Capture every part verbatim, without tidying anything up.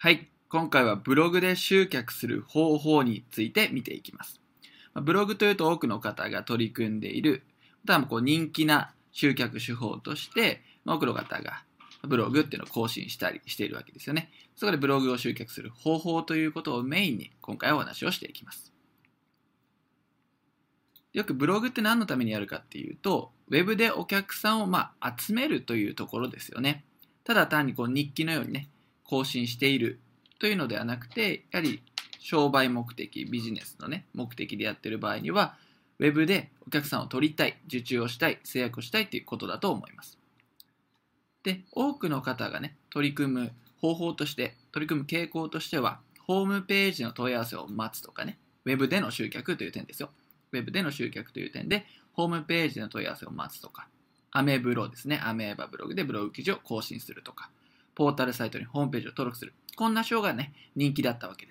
はい、今回はブログで集客する方法について見ていきます。ブログというと多くの方が取り組んでいる、またこう人気な集客手法として、多くの方がブログっていうのを更新したりしているわけですよね。そこでブログを集客する方法ということをメインに今回はお話をしていきます。よくブログって何のためにやるかっていうと、ウェブでお客さんをまあ集めるというところですよね。ただ単にこう日記のようにね、更新しているというのではなくて、やはり商売目的、ビジネスのね、目的でやっている場合には、ウェブでお客さんを取りたい、受注をしたい、制約をしたいということだと思います。で、多くの方がね、取り組む方法として、取り組む傾向としては、ホームページの問い合わせを待つとかね、ウェブでの集客という点ですよ。ウェブでの集客という点で、ホームページの問い合わせを待つとか、アメブロですね、アメーバブログでブログ記事を更新するとか、ポータルサイトにホームページを登録する。こんな章がね、人気だったわけです。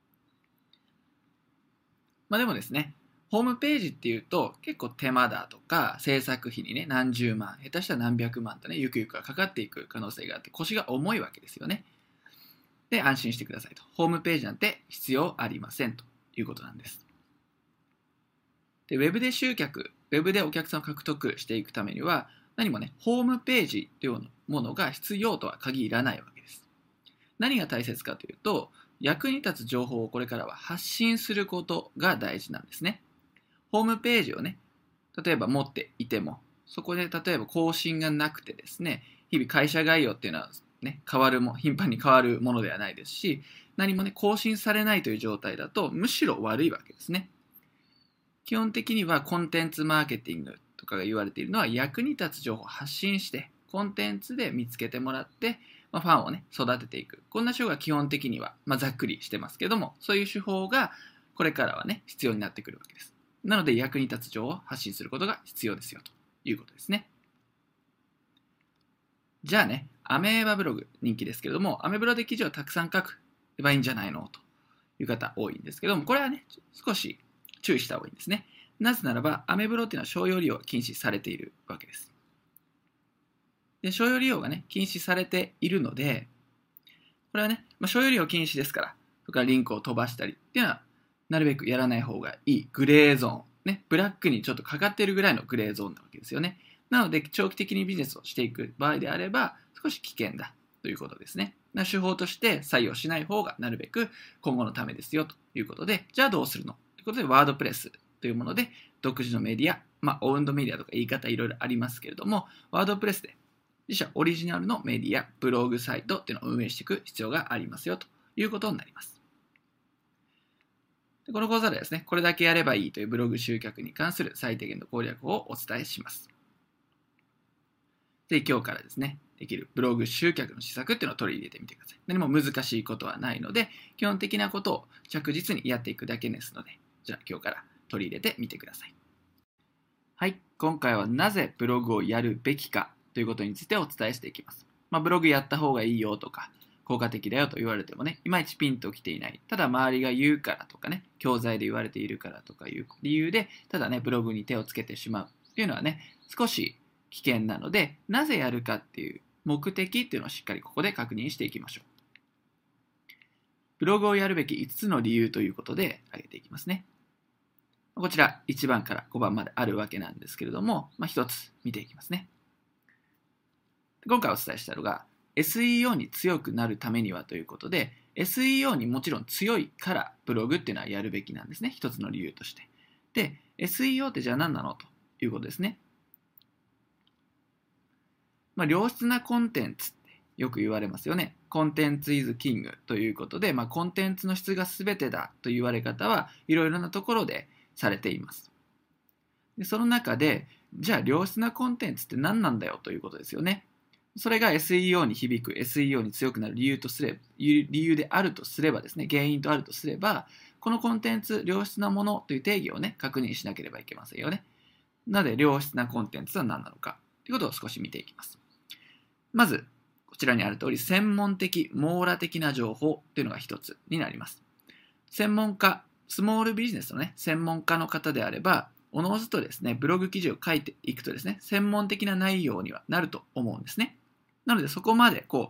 まあでもですね、ホームページっていうと結構手間だとか、制作費にね、何十万、下手したら何百万とね、ゆくゆくはかかっていく可能性があって、腰が重いわけですよね。で、安心してくださいと。ホームページなんて必要ありませんということなんです。で、ウェブで集客、ウェブでお客さんを獲得していくためには、何もね、ホームページというものが必要とは限らないわけです。何が大切かというと、役に立つ情報をこれからは発信することが大事なんですね。ホームページをね、例えば持っていても、そこで例えば更新がなくてですね、日々会社概要っていうのはね、変わるも、頻繁に変わるものではないですし、何もね、更新されないという状態だと、むしろ悪いわけですね。基本的にはコンテンツマーケティングとかが言われているのは、役に立つ情報を発信して、コンテンツで見つけてもらって、まあ、ファンをね、育てていく。こんな手法が基本的には、まあ、ざっくりしてますけども、そういう手法がこれからはね、必要になってくるわけです。なので、役に立つ情報を発信することが必要ですよということですね。じゃあね、アメーバブログ人気ですけれども、アメブロで記事をたくさん書くばいいんじゃないのという方多いんですけども、これはね、少し注意した方がいいんですね。なぜならば、アメブロっていうのは商用利用が禁止されているわけです。で、商用利用がね、禁止されているので、これはね、まあ、商用利用禁止ですから、それからリンクを飛ばしたりっていうのは、なるべくやらない方がいい。グレーゾーン。ね、ブラックにちょっとかかっているぐらいのグレーゾーンなわけですよね。なので、長期的にビジネスをしていく場合であれば、少し危険だということですね。手法として採用しない方がなるべく今後のためですよということで、じゃあどうするのということで、ワードプレスというもので、独自のメディア、まあ、オウンドメディアとか言い方いろいろありますけれども、ワードプレスで自社オリジナルのメディア、ブログサイトっていうのを運営していく必要がありますよということになります。でこの講座ではですね、これだけやればいいというブログ集客に関する最低限の攻略をお伝えします。で、今日からですね、できるブログ集客の施策っていうのを取り入れてみてください。何も難しいことはないので、基本的なことを着実にやっていくだけですので、じゃあ今日から取り入れてみてください。はい、今回はなぜブログをやるべきかということについてお伝えしていきます。まあ、ブログやった方がいいよとか、効果的だよと言われてもね、いまいちピンときていない。ただ周りが言うからとかね、教材で言われているからとかいう理由で、ただね、ブログに手をつけてしまうというのはね、少し危険なので、なぜやるかっていう目的っていうのをしっかりここで確認していきましょう。ブログをやるべきいつつの理由ということで挙げていきますね。こちらいちばんからごばんまであるわけなんですけれども、まあ、ひとつ見ていきますね。今回お伝えしたのが エスイーオー に強くなるためにはということで、 エスイーオー にもちろん強いからブログっていうのはやるべきなんですね。一つの理由として。で、エスイーオー ってじゃあ何なのということですね。まあ、良質なコンテンツってよく言われますよね。コンテンツ is king ということで、まあ、コンテンツの質が全てだという言われ方はいろいろなところでされています。でその中で、じゃあ良質なコンテンツって何なんだよということですよね。それが エスイーオー に響く、エスイーオー に強くなる理由とすれば、理由であるとすればですね、原因とあるとすれば、このコンテンツ、良質なものという定義をね、確認しなければいけませんよね。なので、良質なコンテンツは何なのかということを少し見ていきます。まず、こちらにある通り、専門的、網羅的な情報というのが一つになります。専門家、スモールビジネスのね、専門家の方であれば、おのずとですね、ブログ記事を書いていくとですね、専門的な内容にはなると思うんですね。なのでそこまでこう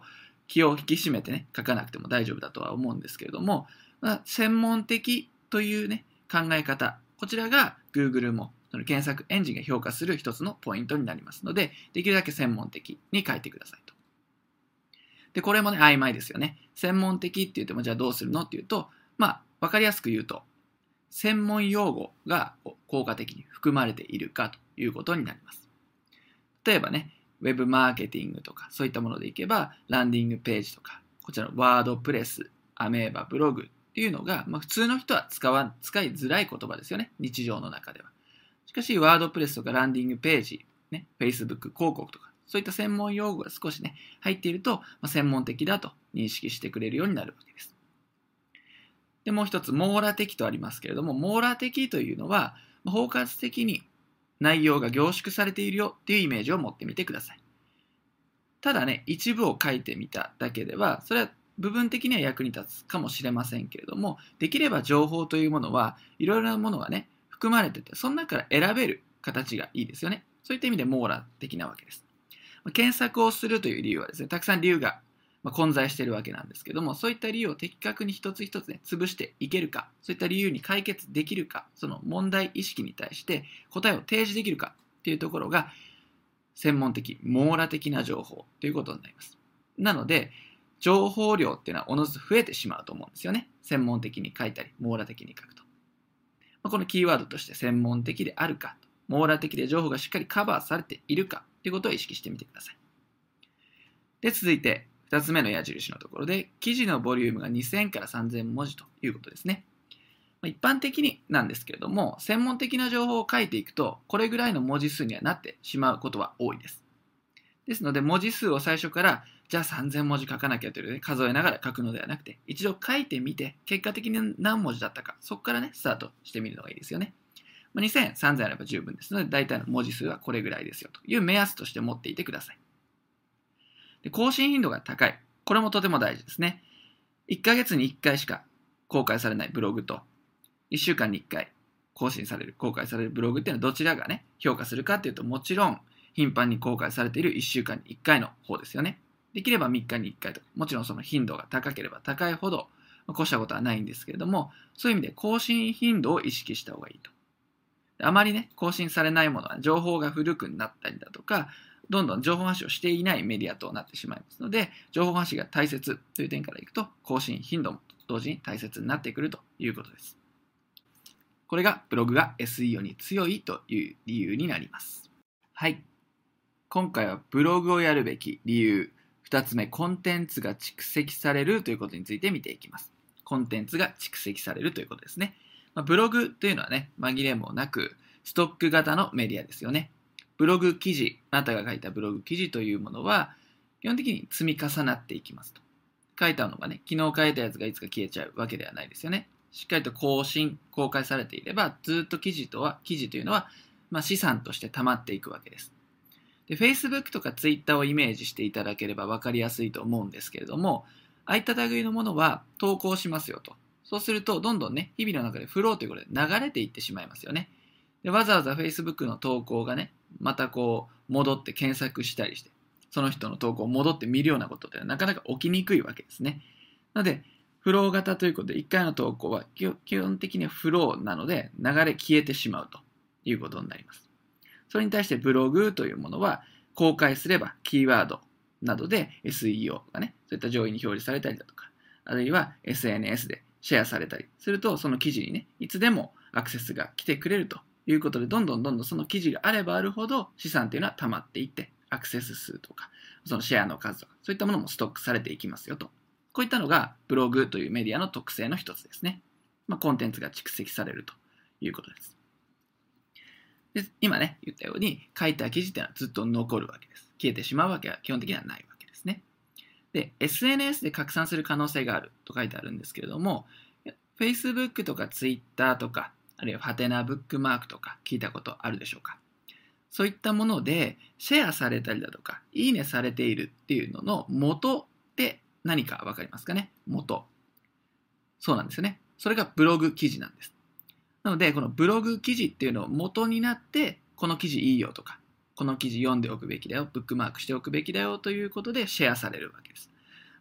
気を引き締めてね、書かなくても大丈夫だとは思うんですけれども、まあ、専門的というね、考え方、こちらが Google もその検索エンジンが評価する一つのポイントになりますので、できるだけ専門的に書いてくださいと。で、これもね、曖昧ですよね。専門的って言っても、じゃあどうするのっていうと、まあ、わかりやすく言うと、専門用語が効果的に含まれているかということになります。例えばね、ウェブマーケティングとか、そういったものでいけば、ランディングページとか、こちらのワードプレス、アメーバ、ブログっていうのが、まあ、普通の人は使わ使いづらい言葉ですよね、日常の中では。しかし、ワードプレスとかランディングページ、ね、Facebook 広告とか、そういった専門用語が少しね、入っていると、まあ、専門的だと認識してくれるようになるわけです。で、もう一つ、網羅的とありますけれども、網羅的というのは、包括的に内容が凝縮されているよっていうイメージを持ってみてください。ただね、一部を書いてみただけでは、それは部分的には役に立つかもしれませんけれども、できれば情報というものはいろいろなものがね、含まれてて、その中から選べる形がいいですよね。そういった意味で網羅的なわけです。検索をするという理由はですね、たくさん理由が混在しているわけなんですけども、そういった理由を的確に一つ一つね、潰していけるか、そういった理由に解決できるか、その問題意識に対して答えを提示できるかっていうところが、専門的、網羅的な情報ということになります。なので、情報量っていうのはおのずと増えてしまうと思うんですよね。専門的に書いたり、網羅的に書くと。このキーワードとして専門的であるか、網羅的で情報がしっかりカバーされているかということを意識してみてください。で、続いてふたつめの矢印のところで、記事のボリュームがにせんからさんぜんもじということですね。一般的になんですけれども、専門的な情報を書いていくと、これぐらいの文字数にはなってしまうことは多いです。ですので、文字数を最初から、じゃあさんぜんもじ書かなきゃというね、数えながら書くのではなくて、一度書いてみて、結果的に何文字だったか、そこからね、スタートしてみるのがいいですよね。にせん、さんぜんあれば十分ですので、大体の文字数はこれぐらいですよという目安として持っていてください。で、更新頻度が高い。これもとても大事ですね。いっかげつにいっかいしか公開されないブログと、いっしゅうかんにいっかい更新される、公開されるブログっていうのはどちらがね、評価するかっていうと、もちろん頻繁に公開されているいっしゅうかんにいっかいの方ですよね。できればみっかにいっかいとか、もちろんその頻度が高ければ高いほど、越したことはないんですけれども、そういう意味で更新頻度を意識した方がいいと。あまりね、更新されないものは情報が古くなったりだとか、どんどん情報発信をしていないメディアとなってしまいますので、情報発信が大切という点からいくと、更新頻度も同時に大切になってくるということです。これがブログが エスイーオー に強いという理由になります。はい。今回はブログをやるべき理由、ふたつめ、コンテンツが蓄積されるということについて見ていきます。コンテンツが蓄積されるということですね。まあ、ブログというのはね、紛れもなくストック型のメディアですよね。ブログ記事、あなたが書いたブログ記事というものは、基本的に積み重なっていきますと。書いたのがね、昨日書いたやつがいつか消えちゃうわけではないですよね。しっかりと更新、公開されていれば、ずっと記事とは、記事というのは、まあ、資産として溜まっていくわけです。で、Facebook とか Twitter をイメージしていただければ分かりやすいと思うんですけれども、ああいった類のものは投稿しますよと。そうすると、どんどんね、日々の中でフローということで流れていってしまいますよね。で、わざわざ Facebook の投稿がね、またこう、戻って検索したりして、その人の投稿を戻って見るようなことってなかなか起きにくいわけですね。なので、フロー型ということで、いっかいの投稿は基本的にはフローなので、流れ消えてしまうということになります。それに対してブログというものは、公開すればキーワードなどで エスイーオー がね、そういった上位に表示されたりだとか、あるいは エスエヌエス でシェアされたりすると、その記事にね、いつでもアクセスが来てくれるということで、どんどんどんどんその記事があればあるほど資産というのは溜まっていって、アクセス数とか、そのシェアの数とか、そういったものもストックされていきますよと。こういったのがブログというメディアの特性の一つですね。まあ、コンテンツが蓄積されるということです。で、今ね、言ったように、書いた記事というのはずっと残るわけです。消えてしまうわけは基本的にはないわけですね。で、エスエヌエス で拡散する可能性があると書いてあるんですけれども、Facebook とか Twitter とか、あるいはハテナブックマークとか聞いたことあるでしょうか。そういったものでシェアされたりだとか、いいねされているっていうのの元って何かわかりますかね？元。そうなんですよね。それがブログ記事なんです。なので、このブログ記事っていうのを元になって、この記事いいよとか、この記事読んでおくべきだよ、ブックマークしておくべきだよということでシェアされるわけです。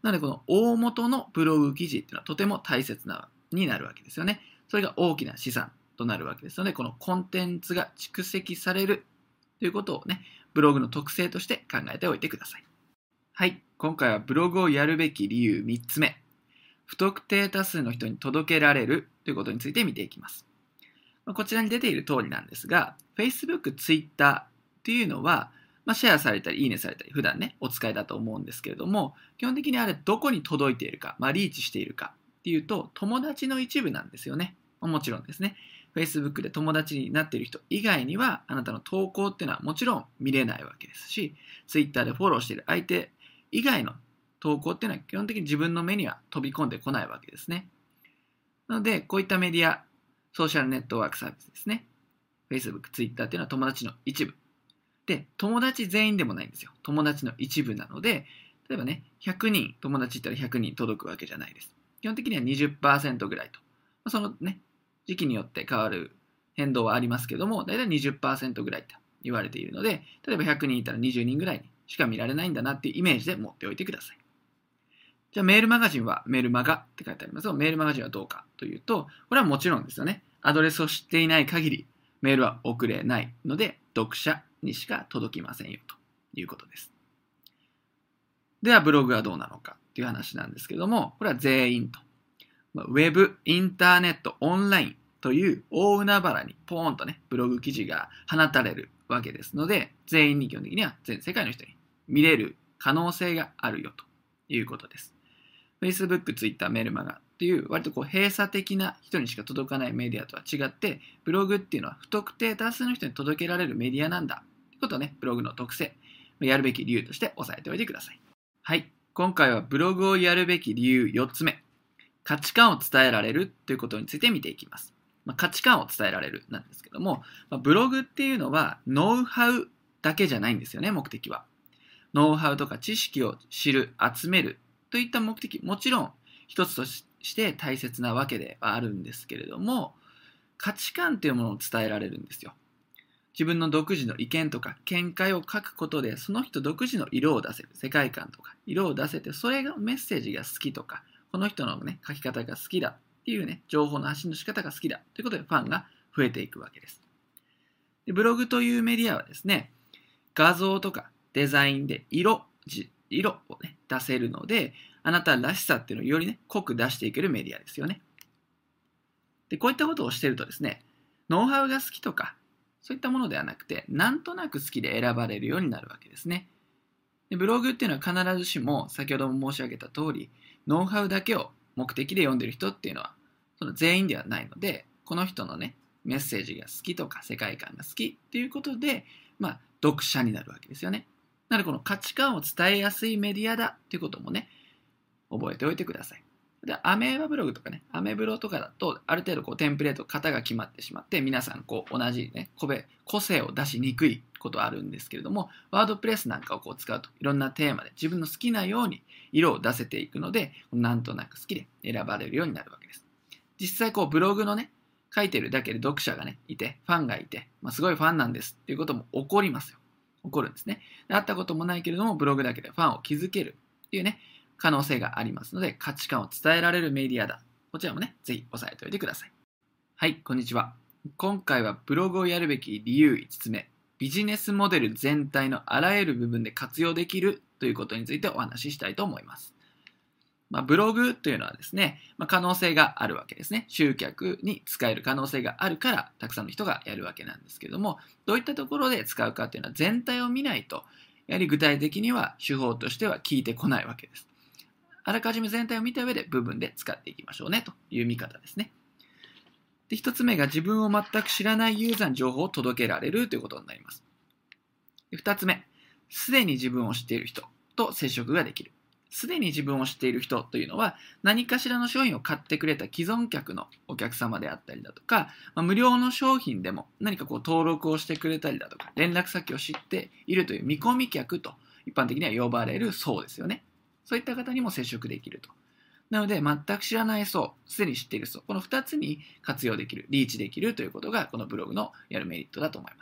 なのでこの大元のブログ記事っていうのはとても大切なになるわけですよね。それが大きな資産となるわけですので、このコンテンツが蓄積されるということをね、ブログの特性として考えておいてください。はい、今回はブログをやるべき理由みっつめ、不特定多数の人に届けられるということについて見ていきます。こちらに出ている通りなんですが、Facebook、Twitter っていうのは、まあ、シェアされたり、いいねされたり、普段ね、お使いだと思うんですけれども、基本的にあれどこに届いているか、まあ、リーチしているかっていうと、友達の一部なんですよね。もちろんですね。Facebook で友達になっている人以外には、あなたの投稿っていうのはもちろん見れないわけですし、Twitter でフォローしている相手以外の投稿っていうのは基本的に自分の目には飛び込んでこないわけですね。なので、こういったメディア、ソーシャルネットワークサービスですね。Facebook、Twitter っていうのは友達の一部。で、友達全員でもないんですよ。友達の一部なので、例えばね、ひゃくにん友達いったらひゃくにん届くわけじゃないです。基本的には にじゅっパーセント ぐらいと。そのね、時期によって変わる変動はありますけども、だいたい にじゅっパーセント ぐらいと言われているので、例えばひゃくにんいたらにじゅうにんぐらいにしか見られないんだなっていうイメージで持っておいてください。じゃあメールマガジンはメールマガって書いてありますが、メールマガジンはどうかというと、これはもちろんですよね。アドレスを知っていない限りメールは送れないので、読者にしか届きませんよということです。ではブログはどうなのかという話なんですけども、これは全員と。ウェブ、インターネット、オンラインという大海原にポーンとね、ブログ記事が放たれるわけですので、全員に基本的には全世界の人に見れる可能性があるよということです。Facebook、Twitter、メルマガっていう割とこう閉鎖的な人にしか届かないメディアとは違って、ブログっていうのは不特定多数の人に届けられるメディアなんだということをね、ブログの特性、やるべき理由として押さえておいてください。はい、今回はブログをやるべき理由よっつめ、価値観を伝えられるということについて見ていきます。まあ、価値観を伝えられるなんですけども、まあ、ブログっていうのはノウハウだけじゃないんですよね、目的は。ノウハウとか知識を知る、集めるといった目的、もちろん一つとして大切なわけではあるんですけれども、価値観というものを伝えられるんですよ。自分の独自の意見とか見解を書くことで、その人独自の色を出せる、世界観とか色を出せて、それがメッセージが好きとか、この人のね、書き方が好きだっていうね、情報の発信の仕方が好きだということでファンが増えていくわけです。で、ブログというメディアはですね、画像とかデザインで色、色をね、出せるので、あなたらしさっていうのをよりね、濃く出していけるメディアですよね。で、こういったことをしているとですね、ノウハウが好きとか、そういったものではなくて、なんとなく好きで選ばれるようになるわけですね。で、ブログっていうのは必ずしも、先ほども申し上げた通り、ノウハウだけを目的で読んでる人っていうのは、その全員ではないので、この人のね、メッセージが好きとか、世界観が好きっていうことで、まあ、読者になるわけですよね。なので、この価値観を伝えやすいメディアだっていうこともね、覚えておいてください。で、アメーバブログとかね、アメブロとかだと、ある程度こうテンプレート、型が決まってしまって、皆さんこう同じね、個性を出しにくいことあるんですけれども、ワードプレスなんかをこう使うと、いろんなテーマで自分の好きなように色を出せていくので、なんとなく好きで選ばれるようになるわけです。実際こうブログのね、書いてるだけで読者がね、いて、ファンがいて、まあ、すごいファンなんですっていうことも起こりますよ。起こるんですね。会ったこともないけれども、ブログだけでファンを築けるっていうね、可能性がありますので、価値観を伝えられるメディアだ。こちらもね、ぜひ押さえておいてください。はい、こんにちは。今回はブログをやるべき理由いつつめ、ビジネスモデル全体のあらゆる部分で活用できるということについてお話ししたいと思います。まあ、ブログというのはですね、まあ、可能性があるわけですね。集客に使える可能性があるから、たくさんの人がやるわけなんですけども、どういったところで使うかというのは全体を見ないと、やはり具体的には手法としては効いてこないわけです。あらかじめ全体を見た上で部分で使っていきましょうねという見方ですね。で、一つ目が自分を全く知らないユーザーに情報を届けられるということになります。で、二つ目、すでに自分を知っている人と接触ができる。すでに自分を知っている人というのは何かしらの商品を買ってくれた既存客のお客様であったりだとか、まあ、無料の商品でも何かこう登録をしてくれたりだとか、連絡先を知っているという見込み客と一般的には呼ばれる層ですよね。そういった方にも接触できると。なので、全く知らない層、すでに知っている層、このふたつに活用できる、リーチできるということが、このブログのやるメリットだと思います。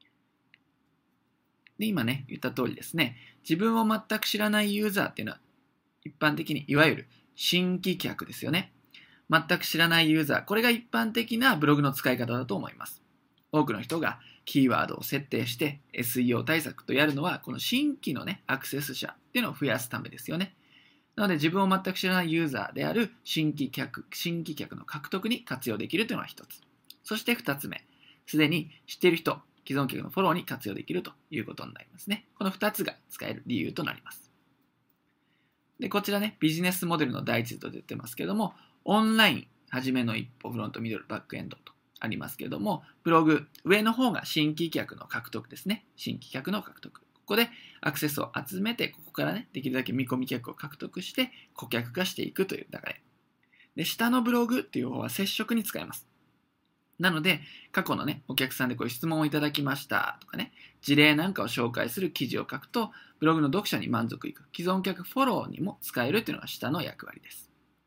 で、今ね、言った通りですね、自分を全く知らないユーザーっていうのは、 一般的にいわゆる新規客ですよね。全く知らないユーザー、これが一般的なブログの使い方だと思います。多くの人がキーワードを設定して エスイーオー 対策とやるのは、この新規のね、アクセス者っていうのを増やすためですよね。なので自分を全く知らないユーザーである新規客、新規客の獲得に活用できるというのが一つ。そして二つ目、すでに知っている人、既存客のフォローに活用できるということになりますね。この二つが使える理由となります。で、こちらね、ビジネスモデルの第一図と出てますけれども、オンライン、はじめの一歩、フロント、ミドル、バックエンドとありますけれども、ブログ、上の方が新規客の獲得ですね。新規客の獲得。ここでアクセスを集めて、ここからね、できるだけ見込み客を獲得して、顧客化していくという流れ。で、下のブログっていう方は接触に使えます。なので、過去のね、お客さんでこういう質問をいただきましたとかね、事例なんかを紹介する記事を書くと、ブログの読者に満足いく、既存客フォローにも使えるというのが下の役割です。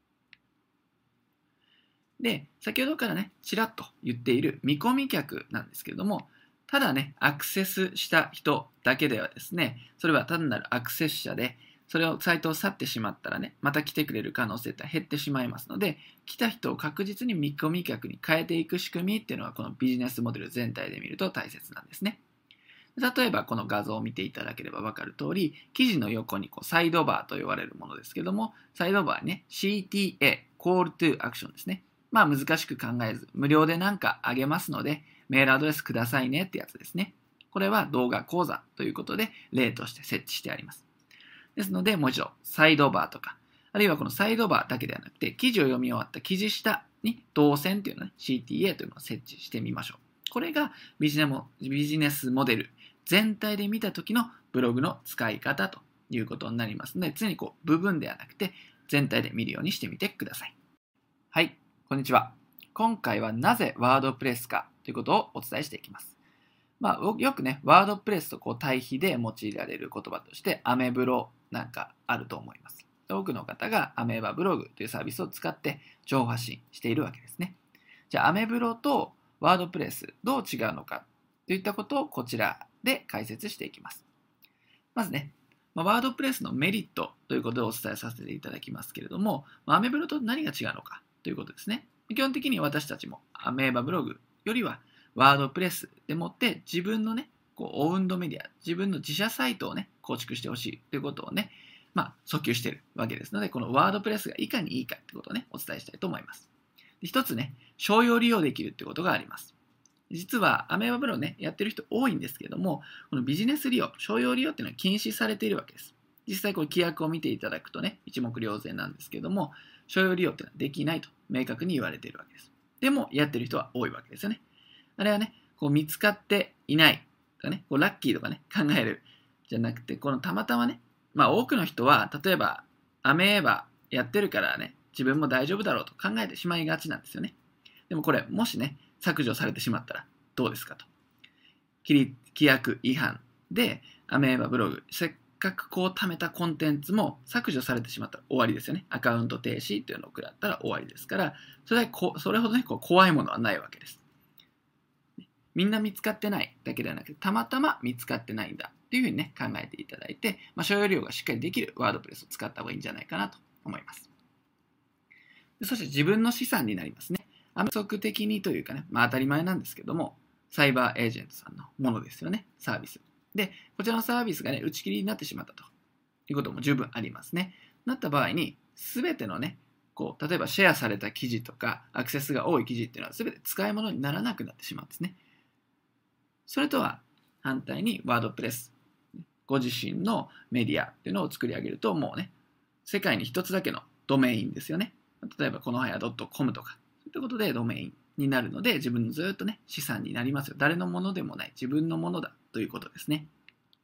で、先ほどからね、ちらっと言っている見込み客なんですけれども、ただね、アクセスした人だけではですね、それは単なるアクセス者で、それをサイトを去ってしまったらね、また来てくれる可能性って減ってしまいますので、来た人を確実に見込み客に変えていく仕組みっていうのは、このビジネスモデル全体で見ると大切なんですね。例えばこの画像を見ていただければ分かる通り、記事の横にこうサイドバーと呼ばれるものですけども、サイドバーにね、シーティーエー、Call to Action ですね。まあ難しく考えず、無料で何かあげますので、メールアドレスくださいねってやつですね。これは動画講座ということで、例として設置してあります。ですので、もう一度、サイドバーとか、あるいはこのサイドバーだけではなくて、記事を読み終わった記事下に動線というのね、シーティーエー というのを設置してみましょう。これがビジネモビジネスモデル全体で見た時のブログの使い方ということになりますので、常にこう部分ではなくて全体で見るようにしてみてください。はい、こんにちは。今回はなぜワードプレスかということをお伝えしていきます。まあ、よくね、ワードプレスとこう対比で用いられる言葉として、アメブロなんかあると思います。多くの方がアメーバブログというサービスを使って情報発信しているわけですね。じゃあ、アメブロとワードプレスどう違うのかといったことをこちらで解説していきます。まずね、ワードプレスのメリットということでお伝えさせていただきますけれども、アメブロと何が違うのかということですね。基本的に私たちもアメーバブログよりはワードプレスでもって自分のね、こうオウンドメディア、自分の自社サイトをね、構築してほしいということをね、まあ、訴求しているわけですので、このワードプレスがいかにいいかということをね、お伝えしたいと思います。で一つね、商用利用できるということがあります。実は、アメーバブログね、やってる人多いんですけども、このビジネス利用、商用利用っていうのは禁止されているわけです。実際、こう規約を見ていただくとね、一目瞭然なんですけども、商用利用っていうのはできないと明確に言われているわけです。でも、やってる人は多いわけですよね。あれはね、こう見つかっていないとかね、こうラッキーとかね、考えるじゃなくて、このたまたまね、まあ多くの人は、例えば、アメーバやってるからね、自分も大丈夫だろうと考えてしまいがちなんですよね。でもこれ、もしね、削除されてしまったらどうですかと。規約違反で、アメーバブログ、せっかくこう貯めたコンテンツも削除されてしまったら終わりですよね。アカウント停止というのを食らったら終わりですから、それはこそれほどね、こう怖いものはないわけです。みんな見つかってないだけではなくて、たまたま見つかってないんだというふうにね、考えていただいて、まあ、商用利用がしっかりできるワードプレスを使った方がいいんじゃないかなと思います。でそして自分の資産になりますね。暗則的にというかね、まあ当たり前なんですけども、サイバーエージェントさんのものですよね、サービス。で、こちらのサービスがね、打ち切りになってしまったということも十分ありますね。なった場合に、すべてのね、こう、例えばシェアされた記事とか、アクセスが多い記事っていうのはすべて使い物にならなくなってしまうんですね。それとは反対にワードプレス、ご自身のメディアっていうのを作り上げると、もうね、世界に一つだけのドメインですよね。例えばこのはや .com とか、そういったことでドメインになるので、自分のずっとね、資産になりますよ。誰のものでもない、自分のものだということですね。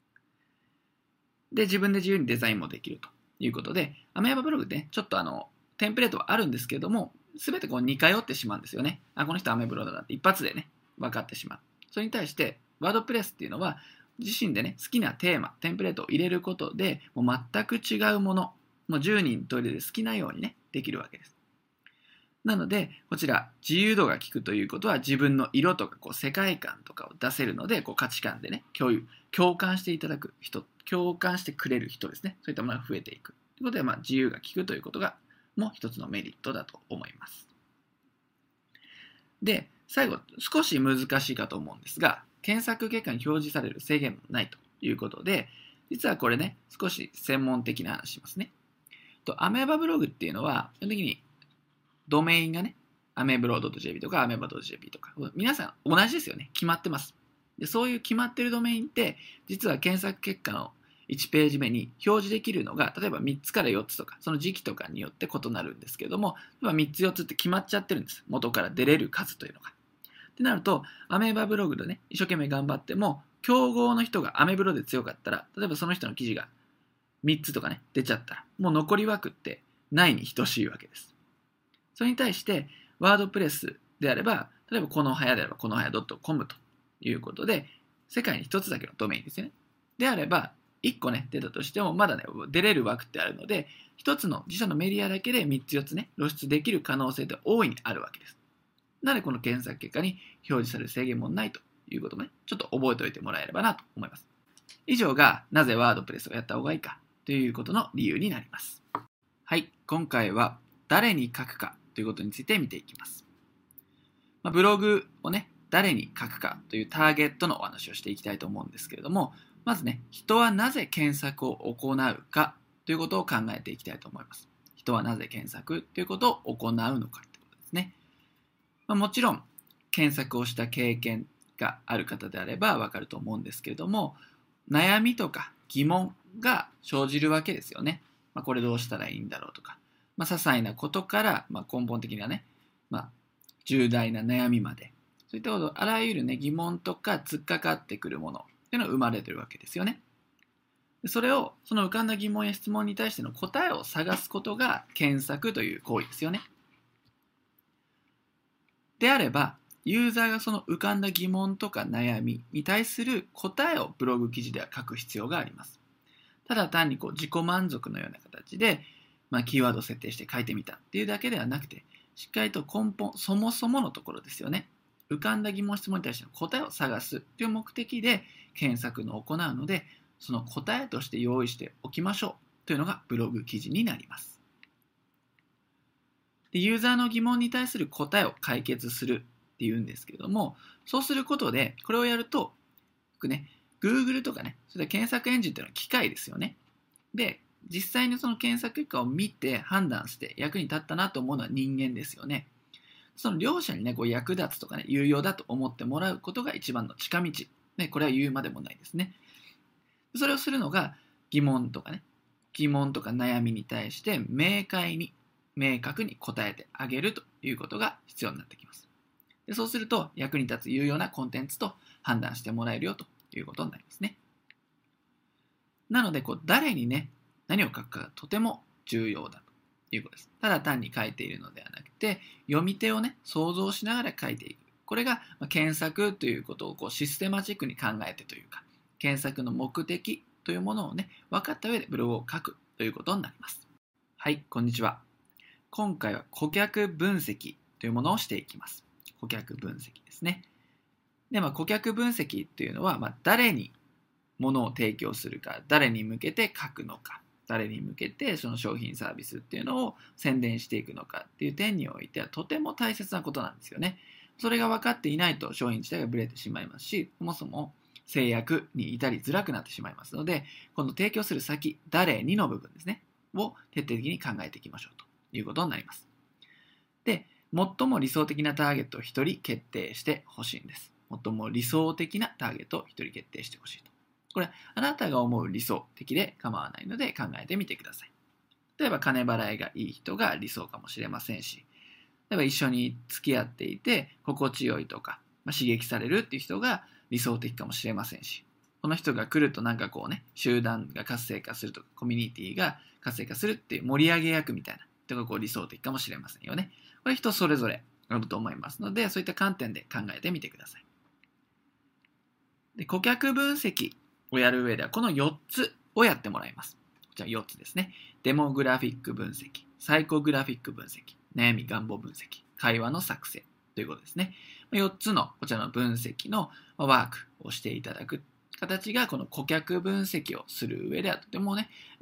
で、自分で自由にデザインもできるということで、アメーバブログで、ね、ちょっとあの、テンプレートはあるんですけれども、すべてこう似通ってしまうんですよね。あ、この人アメブロだなって一発でね、分かってしまう。それに対して、ワードプレスっていうのは、自身でね、好きなテーマ、テンプレートを入れることで、もう全く違うもの、もうじゅうにんトイレで好きなようにね、できるわけです。なので、こちら、自由度が利くということは、自分の色とかこう世界観とかを出せるので、こう価値観でね、共有、共感していただく人、共感してくれる人ですね。そういったものが増えていくということで、まあ、自由が利くということがもう一つのメリットだと思います。で、最後、少し難しいかと思うんですが、検索結果に表示される制限もないということで、実はこれね、少し専門的な話しますね。と、アメーバブログっていうのは、基本的にドメインがね、アメブロ .jp とかアメーバ .jp とか、皆さん同じですよね。決まってます。で、そういう決まってるドメインって、実は検索結果のいちページ目に表示できるのが、例えばみっつからよっつとか、その時期とかによって異なるんですけれども、みっつよっつって決まっちゃってるんです。元から出れる数というのが。ってなると、アメーバブログでね、一生懸命頑張っても、競合の人がアメブロで強かったら、例えばその人の記事がみっつとかね、出ちゃったら、もう残り枠ってないに等しいわけです。それに対して、ワードプレスであれば、例えばこのはやであれば、このはや .com ということで、世界に一つだけのドメインですよね。であれば、いっこね、出たとしても、まだね、出れる枠ってあるので、一つの自社のメディアだけでみっつよっつね、露出できる可能性って大いにあるわけです。なので、この検索結果に表示される制限もないということもね、ちょっと覚えておいてもらえればなと思います。以上が、なぜワードプレスをやった方がいいかということの理由になります。はい、今回は誰に書くかということについて見ていきます。まあ、ブログをね、誰に書くかというターゲットのお話をしていきたいと思うんですけれども、まずね、人はなぜ検索を行うかということを考えていきたいと思います。人はなぜ検索ということを行うのかということですね。まあ、もちろん、検索をした経験がある方であればわかると思うんですけれども、悩みとか疑問が生じるわけですよね。まあ、これどうしたらいいんだろうとか、まあ、些細なことから、まあ、根本的なね、まあ、重大な悩みまで、そういったこと、あらゆる、ね、疑問とか突っかかってくるものっていうのが生まれてるわけですよね。それを、その浮かんだ疑問や質問に対しての答えを探すことが検索という行為ですよね。であれば、ユーザーがその浮かんだ疑問とか悩みに対する答えをブログ記事では書く必要があります。ただ単にこう自己満足のような形で、まあ、キーワードを設定して書いてみたっていうだけではなくて、しっかりと根本、そもそものところですよね。浮かんだ疑問質問に対しての答えを探すという目的で検索のを行うので、その答えとして用意しておきましょうというのがブログ記事になります。で、ユーザーの疑問に対する答えを解決するっていうんですけれども、そうすることで、これをやると、ね、Google とかね、それで検索エンジンっていうのは機械ですよね。で、実際にその検索結果を見て判断して役に立ったなと思うのは人間ですよね。その両者にね、こう役立つとかね、有用だと思ってもらうことが一番の近道。ね、これは言うまでもないですね。それをするのが疑問とかね、疑問とか悩みに対して明快に、明確に答えてあげるということが必要になってきます。で、そうすると役に立つ有用なコンテンツと判断してもらえるよということになりますね。なので、こう誰にね、何を書くかがとても重要だということです。ただ単に書いているのではなくて、読み手をね、想像しながら書いていく。これが検索ということをこうシステマチックに考えてというか、検索の目的というものをね、分かった上でブログを書くということになります。はい、こんにちは。今回は顧客分析というものをしていきます。顧客分析ですね。で、まあ、顧客分析というのは、まあ、誰に物を提供するか、誰に向けて書くのか、誰に向けてその商品サービスっていうのを宣伝していくのかっていう点においてはとても大切なことなんですよね。それが分かっていないと商品自体がブレてしまいますし、そもそも制約に至りづらくなってしまいますので、この提供する先、誰にの部分ですね、を徹底的に考えていきましょうということになります。で、最も理想的なターゲットをひとり決定してほしいんです。最も理想的なターゲットをひとり決定してほしいと。これ、あなたが思う理想的で構わないので考えてみてください。例えば、金払いがいい人が理想かもしれませんし、例えば一緒に付き合っていて心地よいとか、まあ、刺激されるっていう人が理想的かもしれませんし、この人が来るとなんかこうね、集団が活性化するとか、コミュニティが活性化するっていう盛り上げ役みたいな人がこう理想的かもしれませんよね。これ人それぞれあると思いますので、そういった観点で考えてみてください。で、顧客分析をやる上ではこのよっつをやってもらいます。こちらよっつですね。デモグラフィック分析、サイコグラフィック分析、悩み願望分析、会話の作成ということですね。よっつのこちらの分析のワークをしていただく形がこの顧客分析をする上ではとてもね、まあ、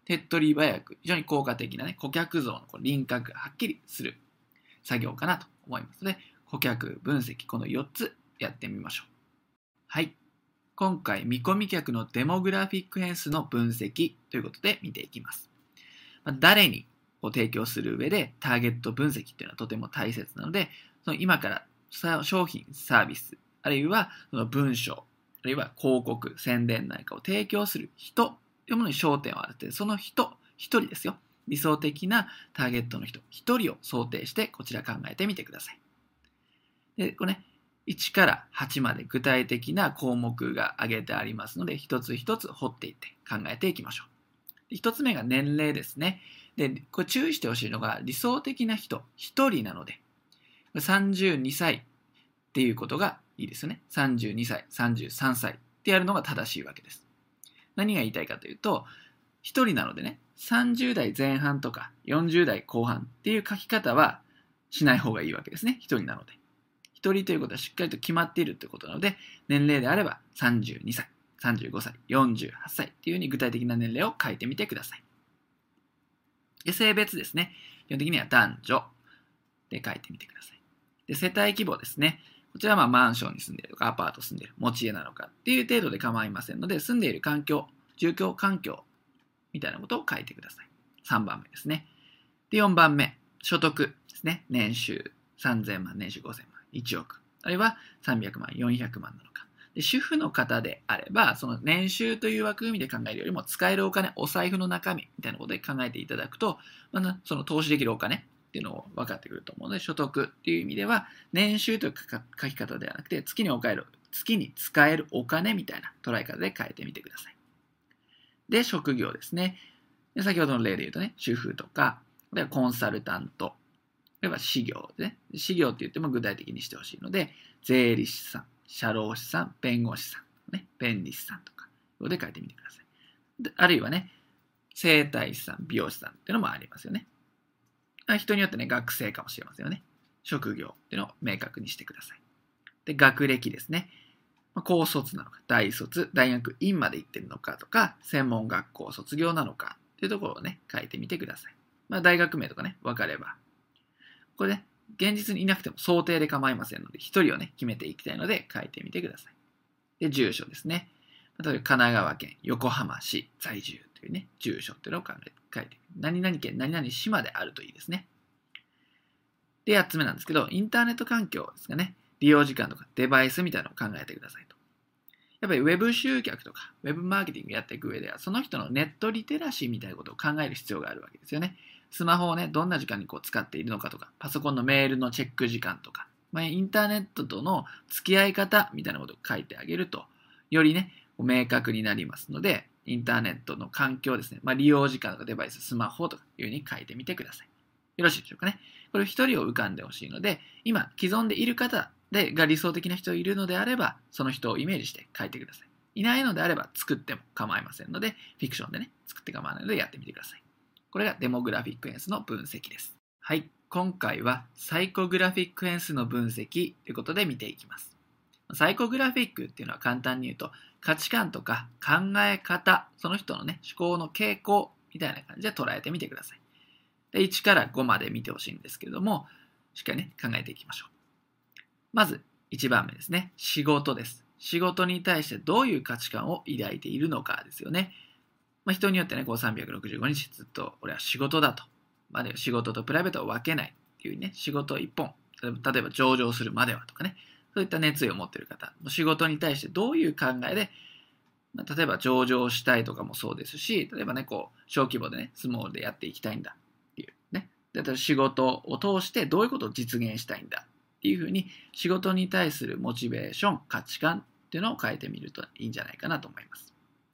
手っ取り早く、非常に効果的なね、顧客像のこの輪郭がはっきりする作業かなと思いますので、顧客分析、このよっつやってみましょう。はい。今回、見込み客のデモグラフィック変数の分析ということで見ていきます。誰にを提供する上でターゲット分析っていうのはとても大切なので、その今から商品、サービス、あるいはその文章、あるいは広告、宣伝なんかを提供する人というものに焦点を当てて、その人、一人ですよ。理想的なターゲットの人、一人を想定してこちら考えてみてください。で、これね、いちからはちまで具体的な項目が挙げてありますので、一つ一つ掘っていって考えていきましょう。一つ目が年齢ですね。で、これ注意してほしいのが、理想的な人、一人なので、さんじゅうにさいっていうことがいいですよね。さんじゅうにさい、さんじゅうさんさいってやるのが正しいわけです。何が言いたいかというと、一人なのでね、さんじゅうだいぜん半とかよんじゅうだいこう半っていう書き方はしない方がいいわけですね。一人なので。一人ということはしっかりと決まっているということなので、年齢であればさんじゅうにさい、さんじゅうごさい、よんじゅうはっさいっていうふうに具体的な年齢を書いてみてください。で、性別ですね。基本的には男女で書いてみてください。で、世帯規模ですね。こちらはまあマンションに住んでいるとか、アパート住んでいる、持ち家なのかっていう程度で構いませんので、住んでいる環境、住居環境みたいなことを書いてください。さんばんめですね。で、よんばんめ、所得ですね。年収さんぜんまん、年収ごせんまん、いちおく、あるいはさんびゃくまん、よんひゃくまんなのか。で、主婦の方であれば、その年収という枠組みで考えるよりも、使えるお金、お財布の中身みたいなことで考えていただくと、まあ、その投資できるお金っていうのを分かってくると思うので、所得っていう意味では、年収という書き方ではなくて、月にお買える、月に使えるお金みたいな捉え方で変えてみてください。で、職業ですね。で、先ほどの例で言うとね、主婦とか、あるいはコンサルタント、例えば私業ですね。私業って言っても具体的にしてほしいので、税理士さん、社労士さん、弁護士さん、ね、弁理士さんとか、ここで書いてみてください。で、あるいはね、整体師さん、美容師さんっていうのもありますよね。人によってね、学生かもしれませんよね。職業っていうのを明確にしてください。で、学歴ですね。高卒なのか、大卒、大学院まで行ってるのかとか、専門学校卒業なのかっていうところをね、書いてみてください。まあ、大学名とかね、分かれば。これね、現実にいなくても想定で構いませんので、一人をね、決めていきたいので書いてみてください。で、住所ですね。例えば、神奈川県横浜市在住というね、住所っていうのを考えて書いて、何々県何々市まであるといいですね。で、やっつめなんですけど、インターネット環境ですかね。利用時間とかデバイスみたいなのを考えてくださいと。やっぱりウェブ集客とか、ウェブマーケティングやっていく上では、その人のネットリテラシーみたいなことを考える必要があるわけですよね。スマホをね、どんな時間にこう使っているのかとか、パソコンのメールのチェック時間とか、まあ、インターネットとの付き合い方みたいなことを書いてあげると、よりね、明確になりますので、インターネットの環境ですね、まあ、利用時間とかデバイス、スマホとかいうふうに書いてみてください。よろしいでしょうかね。これ一人を浮かんでほしいので、今、既存でいる方でが理想的な人がいるのであれば、その人をイメージして書いてください。いないのであれば作っても構いませんので、フィクションでね、作って構わないのでやってみてください。これがデモグラフィック変数の分析です。はい。今回はサイコグラフィック変数の分析ということで見ていきます。サイコグラフィックっていうのは簡単に言うと、価値観とか考え方、その人のね、思考の傾向みたいな感じで捉えてみてください。で、いちからごまで見てほしいんですけれども、しっかりね、考えていきましょう。まず、いちばんめですね。仕事です。仕事に対してどういう価値観を抱いているのかですよね。まあ、人によってね、こうさんびゃくろくじゅうごにちずっと俺は仕事だと。まあ、仕事とプライベートを分けないっていうね、仕事一本。例えば上場するまではとかね、そういった熱意を持っている方、仕事に対してどういう考えで、まあ、例えば上場したいとかもそうですし、例えばね、こう、小規模でね、スモールでやっていきたいんだっていうね。だから仕事を通してどういうことを実現したいんだっていうふうに、仕事に対するモチベーション、価値観っていうのを変えてみるといいんじゃないかなと思います。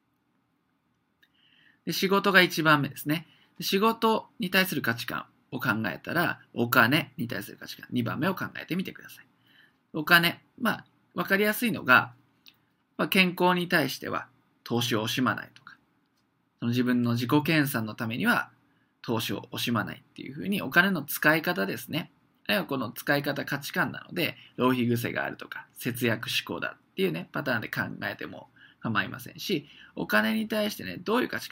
で、仕事がいちばんめですね。仕事に対する価値観を考えたら、お金に対する価値観、にばんめを考えてみてください。お金、まあ、わかりやすいのが、まあ、健康に対しては投資を惜しまないとか、その自分の自己研鑽のためには投資を惜しまないっていうふうに、お金の使い方ですね。あるいはこの使い方価値観なので、浪費癖があるとか、節約志向だっていうね、パターンで考えても構いませんし、お金に対してね、どういう価値観か。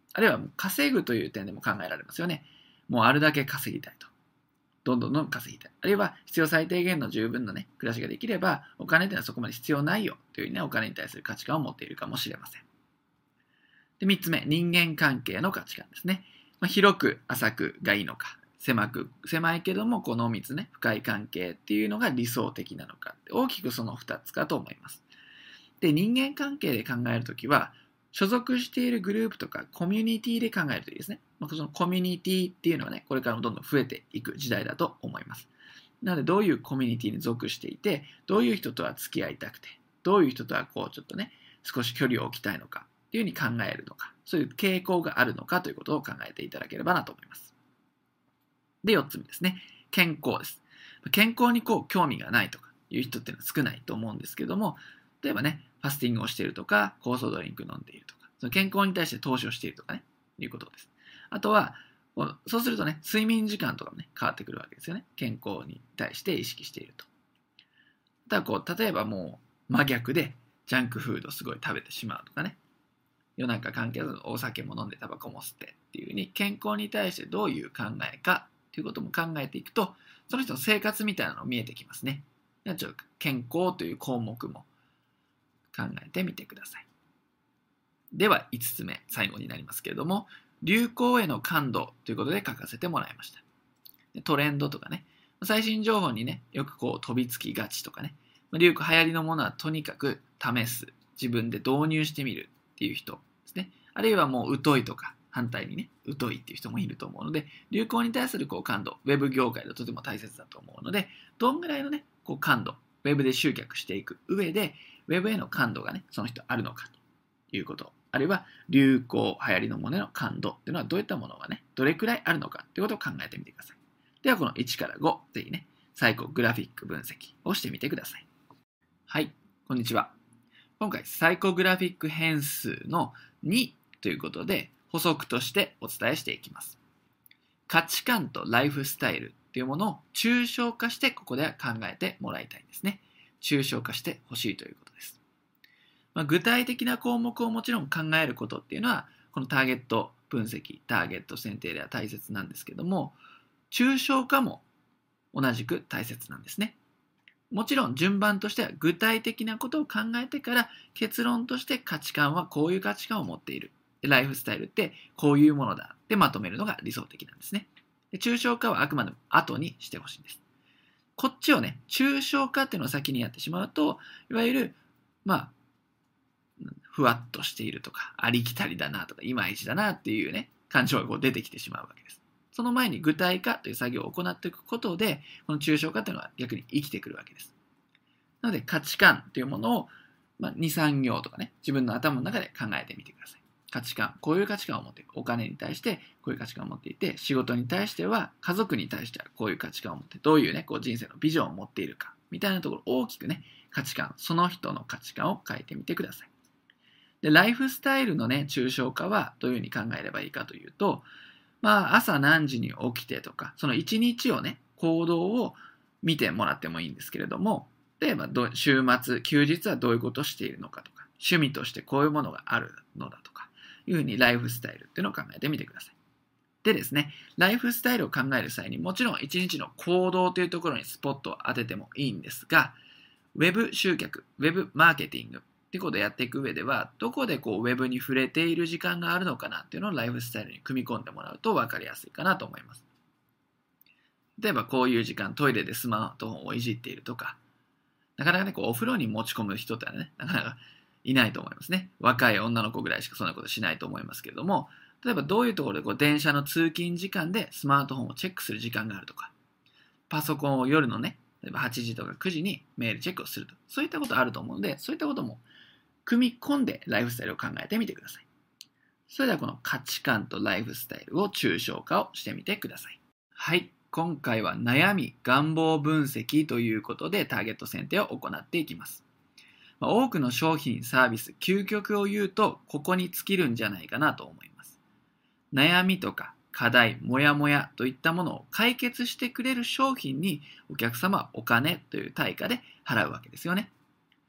あるいは稼ぐという点でも考えられますよね。もうあるだけ稼ぎたいと。どんどんどん稼ぎたい。あるいは必要最低限の十分なね、暮らしができれば、お金っていうのはそこまで必要ないよというね、お金に対する価値観を持っているかもしれません。で、三つ目、人間関係の価値観ですね。まあ、広く浅くがいいのか、狭く、狭いけども、この密ね、深い関係っていうのが理想的なのか、大きくその二つかと思います。で、人間関係で考えるときは、所属しているグループとかコミュニティで考えるといいですね。まあ、そのコミュニティっていうのはね、これからもどんどん増えていく時代だと思います。なので、どういうコミュニティに属していて、どういう人とは付き合いたくて、どういう人とはこう、ちょっとね、少し距離を置きたいのかっていうふうに考えるのか、そういう傾向があるのかということを考えていただければなと思います。で、よっつめですね。健康です。健康にこう、興味がないとかいう人っていうのは少ないと思うんですけども、例えばね、ファスティングをしているとか、酵素ドリンク飲んでいるとか、その健康に対して投資をしているとかね、いうことです。あとは、そうするとね、睡眠時間とかもね、変わってくるわけですよね。健康に対して意識していると。ただこう、例えばもう真逆で、ジャンクフードをすごい食べてしまうとかね、夜中関係なくお酒も飲んでタバコも吸ってっていうふうに、健康に対してどういう考えかということも考えていくと、その人の生活みたいなのが見えてきますね。ちょっと健康という項目も考えてみてください。では、いつつめ、最後になりますけれども、流行への感度ということで書かせてもらいました。トレンドとかね、最新情報にね、よくこう飛びつきがちとかね、流行、流行りのものはとにかく試す、自分で導入してみるっていう人ですね。あるいはもう疎いとか、反対にね、疎いっていう人もいると思うので、流行に対するこう感度、ウェブ業界でとても大切だと思うので、どんぐらいのね、こう感度、ウェブで集客していく上で、ウェブへの感度がね、その人あるのかということ。あるいは流行、流行りのものへの感度っていうのはどういったものがね、どれくらいあるのかということを考えてみてください。ではこのいちからご、ぜひね、サイコグラフィック分析をしてみてください。はい、こんにちは。今回、サイコグラフィック変数のにということで、補足としてお伝えしていきます。価値観とライフスタイルっていうものを抽象化してここでは考えてもらいたいんですね。抽象化してほしいということです。まあ、具体的な項目をもちろん考えることっていうのは、このターゲット分析、ターゲット選定では大切なんですけども、抽象化も同じく大切なんですね。もちろん順番としては具体的なことを考えてから結論として価値観はこういう価値観を持っている。ライフスタイルってこういうものだってまとめるのが理想的なんですね。で抽象化はあくまでも後にしてほしいんです。こっちをね、抽象化っていうのを先にやってしまうと、いわゆる、まあ、ふわっとしているとか、ありきたりだなとか、いまいちだなっていうね、感情がこう出てきてしまうわけです。その前に具体化という作業を行っていくことで、この抽象化というのは逆に生きてくるわけです。なので価値観というものを、まあ、に、さん行とかね、自分の頭の中で考えてみてください。価値観、こういう価値観を持っている。お金に対してこういう価値観を持っていて、仕事に対しては、家族に対してはこういう価値観を持って、どういうね、こう人生のビジョンを持っているか、みたいなところを大きくね、価値観、その人の価値観を書いてみてください。で、ライフスタイルのね、抽象化はどういうふうに考えればいいかというと、まあ、朝何時に起きてとか、その一日をね、行動を見てもらってもいいんですけれども、例えば週末、休日はどういうことをしているのかとか、趣味としてこういうものがあるのだとか、いうふうにライフスタイルっていうのを考えてみてください。でですね、ライフスタイルを考える際にもちろん一日の行動というところにスポットを当ててもいいんですが、ウェブ集客、ウェブマーケティングっていうことをやっていく上では、どこでこうウェブに触れている時間があるのかなっていうのをライフスタイルに組み込んでもらうと分かりやすいかなと思います。例えばこういう時間トイレでスマートフォンをいじっているとか、なかなかね、こうお風呂に持ち込む人ってね、なかなかいないと思いますね。若い女の子ぐらいしかそんなことしないと思いますけれども、例えばどういうところでこう電車の通勤時間でスマートフォンをチェックする時間があるとか、パソコンを夜のね、例えばはちじとかくじにメールチェックをすると。そういったことあると思うので、そういったことも組み込んでライフスタイルを考えてみてください。それではこの価値観とライフスタイルを抽象化をしてみてください。はい。今回は悩み、願望分析ということでターゲット選定を行っていきます。多くの商品、サービス、究極を言うとここに尽きるんじゃないかなと思います。悩みとか課題、もやもやといったものを解決してくれる商品にお客様はお金という対価で払うわけですよね。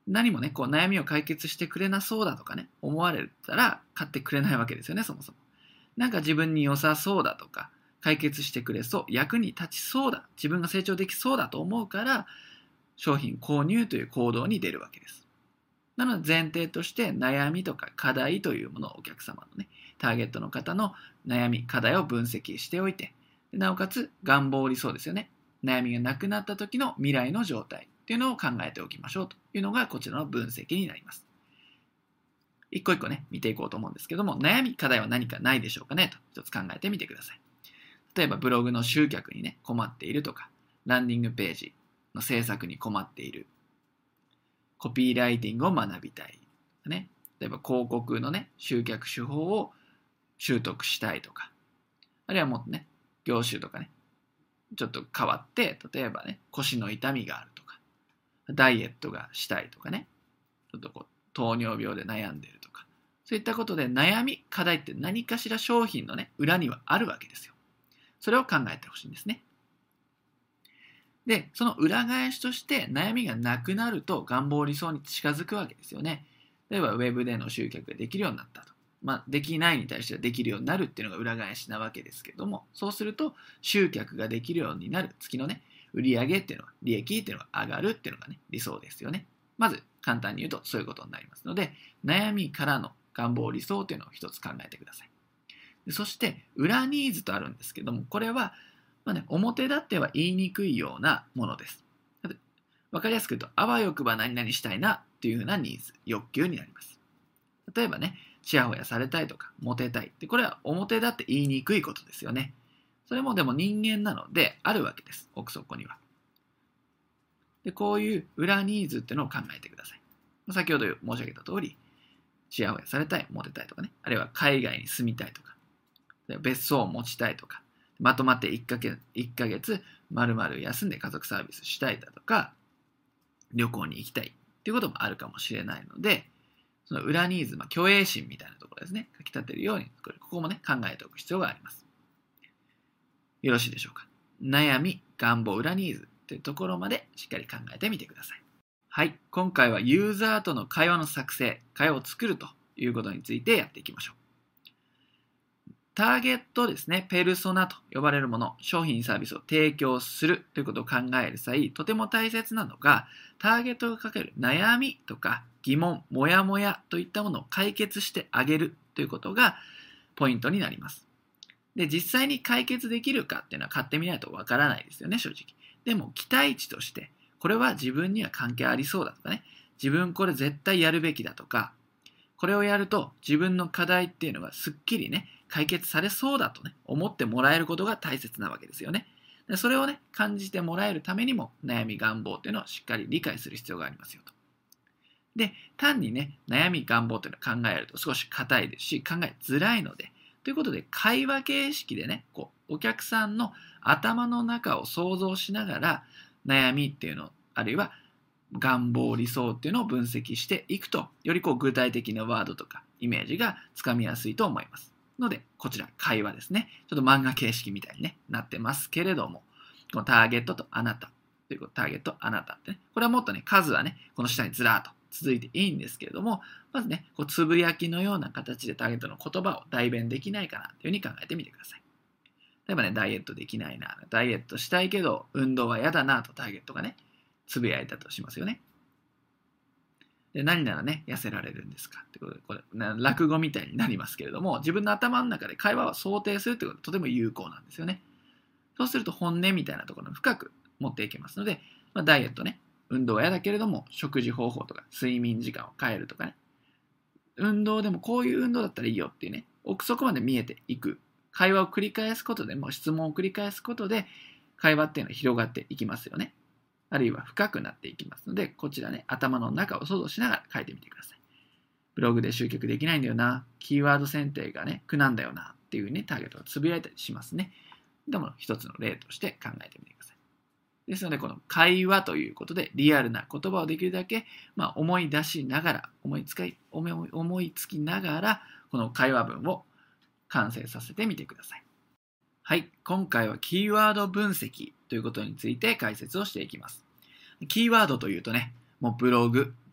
何もね、こう悩みを解決してくれなそうだとかね、思われたら買ってくれないわけですよね、そもそも。なんか自分に良さそうだとか、解決してくれそう、役に立ちそうだ、自分が成長できそうだと思うから、商品購入という行動に出るわけです。なので前提として悩みとか課題というものをお客様のね、ターゲットの方の悩み、課題を分析しておいて、なおかつ願望理想ですよね。悩みがなくなった時の未来の状態っていうのを考えておきましょうというのがこちらの分析になります。一個一個ね、見ていこうと思うんですけども、悩み、課題は何かないでしょうかねと一つ考えてみてください。例えばブログの集客にね、困っているとか、ランディングページの制作に困っている、コピーライティングを学びたい、ね、例えば広告のね、集客手法を習得したいとか、あるいはもっとね、業種とかね、ちょっと変わって、例えばね、腰の痛みがあるとか、ダイエットがしたいとかね、ちょっとこう糖尿病で悩んでいるとか、そういったことで悩み、課題って何かしら商品のね、裏にはあるわけですよ。それを考えてほしいんですね。で、その裏返しとして悩みがなくなると願望理想に近づくわけですよね。例えばウェブでの集客ができるようになったと。まあ、できないに対してはできるようになるっていうのが裏返しなわけですけども、そうすると集客ができるようになる月のね、売上っていうのは、利益っていうのが上がるっていうのがね、理想ですよね。まず簡単に言うとそういうことになりますので、悩みからの願望理想というのを一つ考えてください。でそして裏ニーズとあるんですけども、これは、まあね、表立っては言いにくいようなものです。わかりやすく言うと、あわよくば何々したいなっていうふうなニーズ、欲求になります。例えばね、ちやほやされたいとか、モテたいって、これは表立って言いにくいことですよね。それもでも人間なのであるわけです、奥底には。で、こういう裏ニーズっていうのを考えてください。先ほど申し上げた通り、ちやほやされたい、モテたいとかね、あるいは海外に住みたいとか、別荘を持ちたいとか、まとまっていっかげつ、いっかげつ丸々休んで家族サービスしたいだとか、旅行に行きたいっていうこともあるかもしれないので、その裏ニーズ、まあ、虚栄心みたいなところですね、書き立てるように、ここもね、考えておく必要があります。よろしいでしょうか。悩み、願望、裏ニーズというところまでしっかり考えてみてください。はい、今回はユーザーとの会話の作成、会話を作るということについてやっていきましょう。ターゲットですね、ペルソナと呼ばれるもの、商品サービスを提供するということを考える際、とても大切なのが、ターゲットがかける悩みとか疑問、もやもやといったものを解決してあげるということがポイントになります。で、実際に解決できるかっていうのは買ってみないとわからないですよね、正直。でも期待値として、これは自分には関係ありそうだとかね、自分これ絶対やるべきだとか、これをやると自分の課題っていうのがすっきりね、解決されそうだとね、思ってもらえることが大切なわけですよね。でそれをね、感じてもらえるためにも悩み願望っていうのをしっかり理解する必要がありますよと。で、単にね、悩み願望っていうのを考えると少し硬いですし、考えづらいので、ということで会話形式でね、こうお客さんの頭の中を想像しながら悩みっていうの、あるいは願望、理想っていうのを分析していくと、よりこう具体的なワードとかイメージがつかみやすいと思います。ので、こちら会話ですね。ちょっと漫画形式みたいに、ね、なってますけれども、このターゲットとあなたということ、ターゲット、あなたってね、これはもっとね、数はね、この下にずらーっと続いていいんですけれども、まずね、こうつぶやきのような形でターゲットの言葉を代弁できないかなというふうに考えてみてください。例えばね、ダイエットできないな、ダイエットしたいけど運動は嫌だなとターゲットがね、つぶやいたとしますよね。で、何ならね、痩せられるんですかってことで、これ、落語みたいになりますけれども、自分の頭の中で会話を想定するってことはとても有効なんですよね。そうすると本音みたいなところに深く持っていけますので、まあ、ダイエットね、運動は嫌だけれども、食事方法とか睡眠時間を変えるとかね、運動でもこういう運動だったらいいよっていうね、奥底まで見えていく。会話を繰り返すことで、もう質問を繰り返すことで、会話っていうのは広がっていきますよね。あるいは深くなっていきますので、こちらね、頭の中を想像しながら書いてみてください。ブログで集客できないんだよな、キーワード選定がね、苦なんだよなっていうね、ターゲットがつぶやいたりしますね。でも一つの例として考えてみてください。ですので、この会話ということで、リアルな言葉をできるだけ、まあ、思い出しながら、思いつかい、思いつきながら、この会話文を完成させてみてください。はい、今回はキーワード分析ということについて解説をしていきます。キーワードというとね、もうブログ、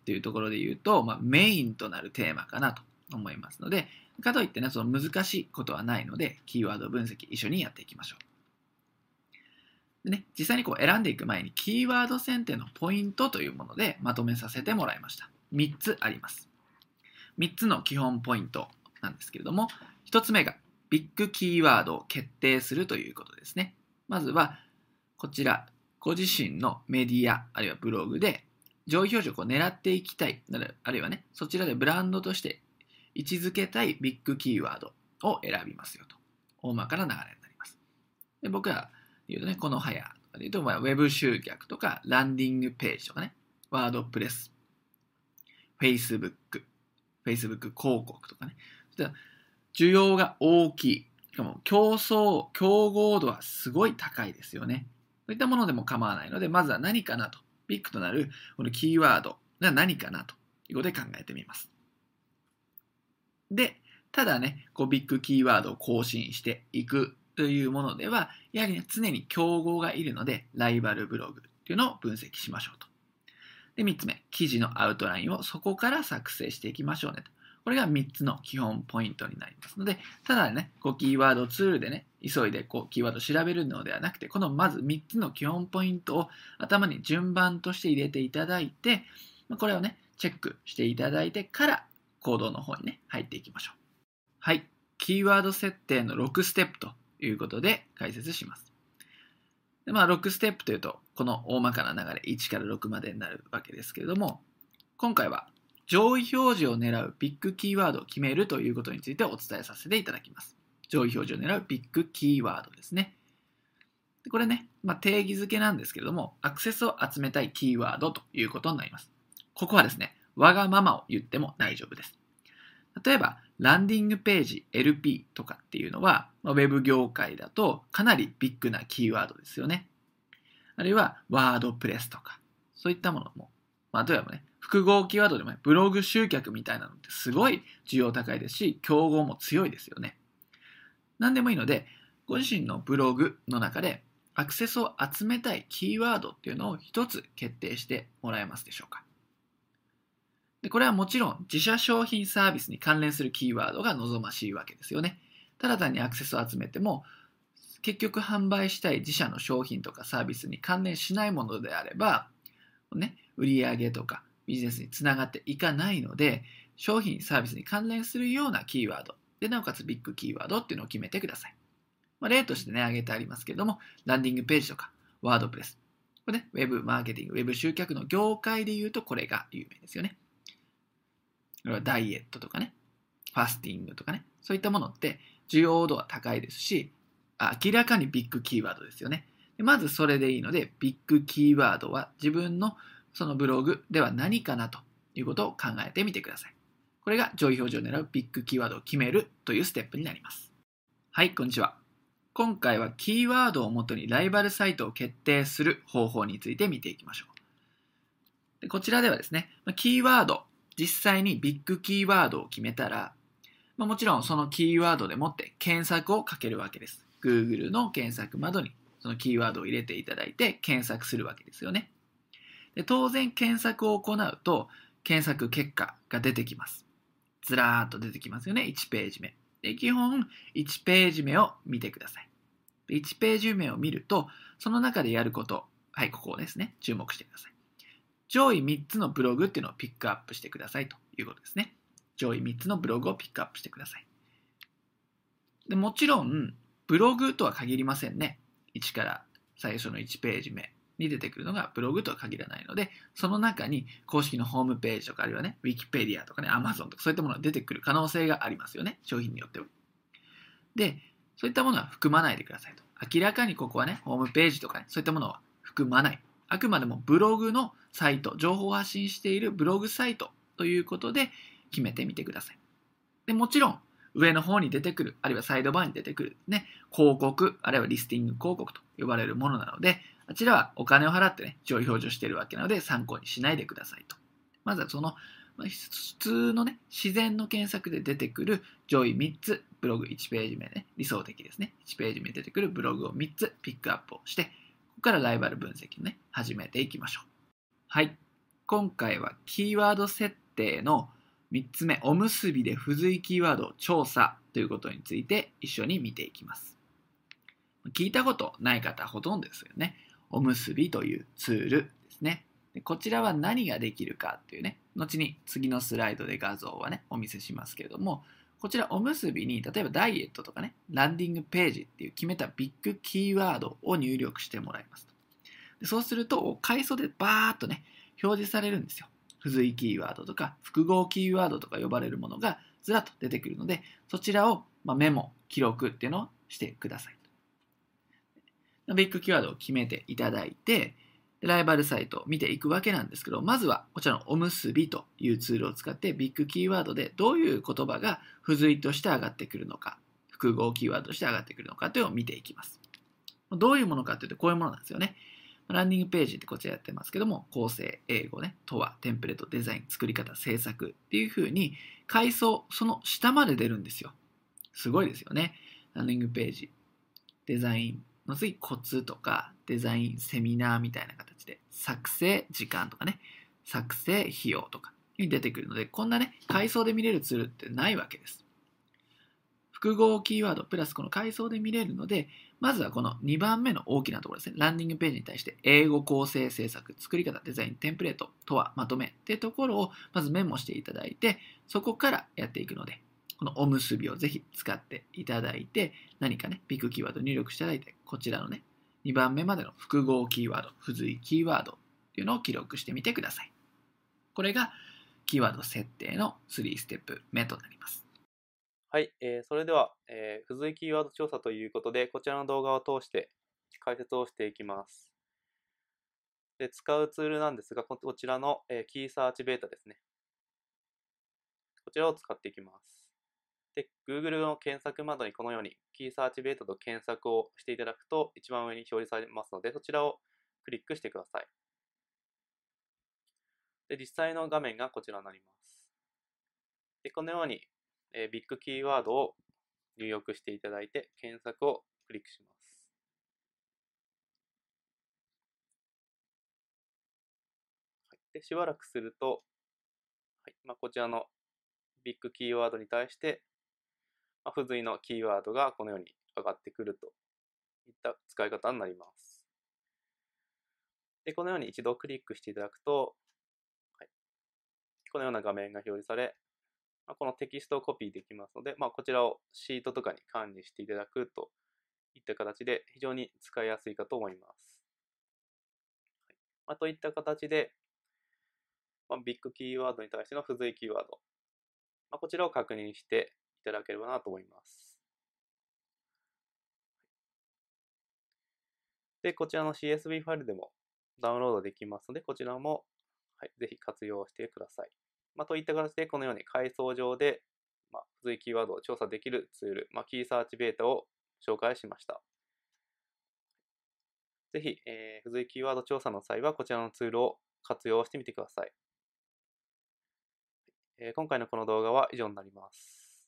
というところで言うと、まあ、メインとなるテーマかなと思いますので、かといってね、その難しいことはないので、キーワード分析一緒にやっていきましょう。でね、実際にこう選んでいく前に、キーワード選定のポイントというものでまとめさせてもらいました。みっつあります。みっつの基本ポイントなんですけれども、ひとつめがビッグキーワードを決定するということですね。まずは、こちら、ご自身のメディア、あるいはブログで、上位表示をこう狙っていきたい、あるいはね、そちらでブランドとして位置づけたいビッグキーワードを選びますよと。大まかな流れになります。で僕らで言うとね、この早とかで言うと、まあ、ウェブ集客とか、ランディングページとかね、ワードプレス、Facebook、Facebook 広告とかね、需要が大きい。しかも競争、競合度はすごい高いですよね。そういったものでも構わないので、まずは何かなと、ビッグとなるこのキーワードが何かなということで考えてみます。で、ただね、こうビッグキーワードを更新していくというものでは、やはり、ね、常に競合がいるので、ライバルブログっていうのを分析しましょうと。で、みっつめ、記事のアウトラインをそこから作成していきましょうねと。これがみっつの基本ポイントになりますので、ただね、こうキーワードツールでね、急いでこうキーワードを調べるのではなくて、このまずみっつの基本ポイントを頭に順番として入れていただいて、これをね、チェックしていただいてから行動の方にね、入っていきましょう。はい。キーワード設定のろくステップということで解説します。でまあ、ろくステップというと、この大まかな流れいちからろくまでになるわけですけれども、今回は上位表示を狙うビッグキーワードを決めるということについてお伝えさせていただきます。上位表示を狙うビッグキーワードですね。でこれね、まあ、定義づけなんですけれども、アクセスを集めたいキーワードということになります。ここはですね、わがままを言っても大丈夫です。例えば、ランディングページ エルピー とかっていうのは、ウェブ業界だとかなりビッグなキーワードですよね。あるいは、ワードプレスとか、そういったものも、まあ、例えばね、複合キーワードでも、ね、ブログ集客みたいなのってすごい需要高いですし、競合も強いですよね。何でもいいので、ご自身のブログの中でアクセスを集めたいキーワードっていうのを一つ決定してもらえますでしょうか。でこれはもちろん自社商品サービスに関連するキーワードが望ましいわけですよね。ただ単にアクセスを集めても、結局販売したい自社の商品とかサービスに関連しないものであれば、ね、売上とかビジネスにつながっていかないので、商品サービスに関連するようなキーワードで、なおかつビッグキーワードっていうのを決めてください。まあ、例としてね、挙げてありますけれども、ランディングページとか、ワードプレス。これね、ウェブマーケティング、ウェブ集客の業界で言うとこれが有名ですよね。ダイエットとかね、ファスティングとかね、そういったものって需要度は高いですし、明らかにビッグキーワードですよね。まずそれでいいので、ビッグキーワードは自分のそのブログでは何かなということを考えてみてください。これが上位表示を狙うビッグキーワードを決めるというステップになります。はい、こんにちは。今回はキーワードをもとにライバルサイトを決定する方法について見ていきましょう。でこちらではですね、キーワード、実際にビッグキーワードを決めたら、まあ、もちろんそのキーワードでもって検索をかけるわけです。Google の検索窓にそのキーワードを入れていただいて検索するわけですよね。で当然検索を行うと検索結果が出てきます。ずらーっと出てきますよね。いちページ目。で基本いちページ目を見てください。いちページ目を見ると、その中でやること、はい、ここですね。注目してください。上位みっつのブログっていうのをピックアップしてくださいということですね。上位みっつのブログをピックアップしてください。でもちろん、ブログとは限りませんね。いちから最初のいちページ目に出てくるのがブログとは限らないので、その中に公式のホームページとか、あるいはね、Wikipedia とかね、Amazon とかそういったものが出てくる可能性がありますよね。商品によっては。で、そういったものは含まないでくださいと。明らかにここはね、ホームページとかね、そういったものは含まない。あくまでもブログのサイト、情報を発信しているブログサイトということで決めてみてください。でもちろん、上の方に出てくる、あるいはサイドバーに出てくる、ね、広告、あるいはリスティング広告と呼ばれるものなので、あちらはお金を払ってね、上位表示をしているわけなので参考にしないでくださいと。まずはその、普通のね、自然の検索で出てくる上位みっつ、ブログいちページ目ね、理想的ですね。いちページ目に出てくるブログをみっつピックアップをして、ここからライバル分析をね、始めていきましょう。はい。 今回はキーワード設定のみっつめ、おむすびで付随キーワードを調査ということについて一緒に見ていきます。聞いたことない方ほとんどですよね。おむすびというツールですね。でこちらは何ができるかっていうね、後に次のスライドで画像はね、お見せしますけれども、こちらおむすびに例えばダイエットとかね、ランディングページっていう決めたビッグキーワードを入力してもらいますと。でそうすると、階層でバーっとね、表示されるんですよ。付随キーワードとか複合キーワードとか呼ばれるものがずらっと出てくるので、そちらをメモ、記録っていうのをしてください。ビッグキーワードを決めていただいて、ライバルサイトを見ていくわけなんですけど、まずはこちらのおむすびというツールを使ってビッグキーワードでどういう言葉が付随として上がってくるのか、複合キーワードとして上がってくるのかというのを見ていきます。どういうものかというとこういうものなんですよね。ランディングページってこちらやってますけども、構成、英語ね、とは、テンプレート、デザイン、作り方、制作っていう風に階層、その下まで出るんですよ。すごいですよね。ランディングページ、デザインの次、コツとか、デザインセミナーみたいな形で、作成時間とかね、作成費用とかに出てくるので、こんなね、階層で見れるツールってないわけです。複合キーワードプラスこの階層で見れるので、まずはこのにばんめの大きなところですね。ランディングページに対して英語構成制作、作り方、デザイン、テンプレート、とは、まとめっていうところをまずメモしていただいて、そこからやっていくので、このおむすびをぜひ使っていただいて、何かね、ビッグキーワード入力していただいて、こちらのね、にばんめまでの複合キーワード、付随キーワードっていうのを記録してみてください。これがキーワード設定のさんステップ目となります。 はい、えー、それでは、えー、付随キーワード調査ということで、こちらの動画を通して解説をしていきます。で使うツールなんですが、こちらの、えー、キーサーチベータですね。こちらを使っていきます。で、Google の検索窓にこのようにキーサーチベータと検索をしていただくと、一番上に表示されますので、そちらをクリックしてください。で、実際の画面がこちらになります。で、このように、えー、ビッグキーワードを入力していただいて、検索をクリックします。はい、でしばらくすると、はいまあ、こちらのビッグキーワードに対して、まあ、付随のキーワードがこのように上がってくるといった使い方になります。で、このように一度クリックしていただくと、はい、このような画面が表示され、まあ、このテキストをコピーできますので、まあ、こちらをシートとかに管理していただくといった形で非常に使いやすいかと思います。はいまあ、といった形で、まあ、ビッグキーワードに対しての付随キーワード、まあ、こちらを確認していただければなと思います。で、こちらの シーエスブイ ファイルでもダウンロードできますので、こちらも、はい、ぜひ活用してください。まあ、といった形で、このように階層上で、まあ、付随キーワードを調査できるツール、まあ、キーサーチベータを紹介しました。ぜひ、えー、付随キーワード調査の際は、こちらのツールを活用してみてください。えー、今回のこの動画は以上になります。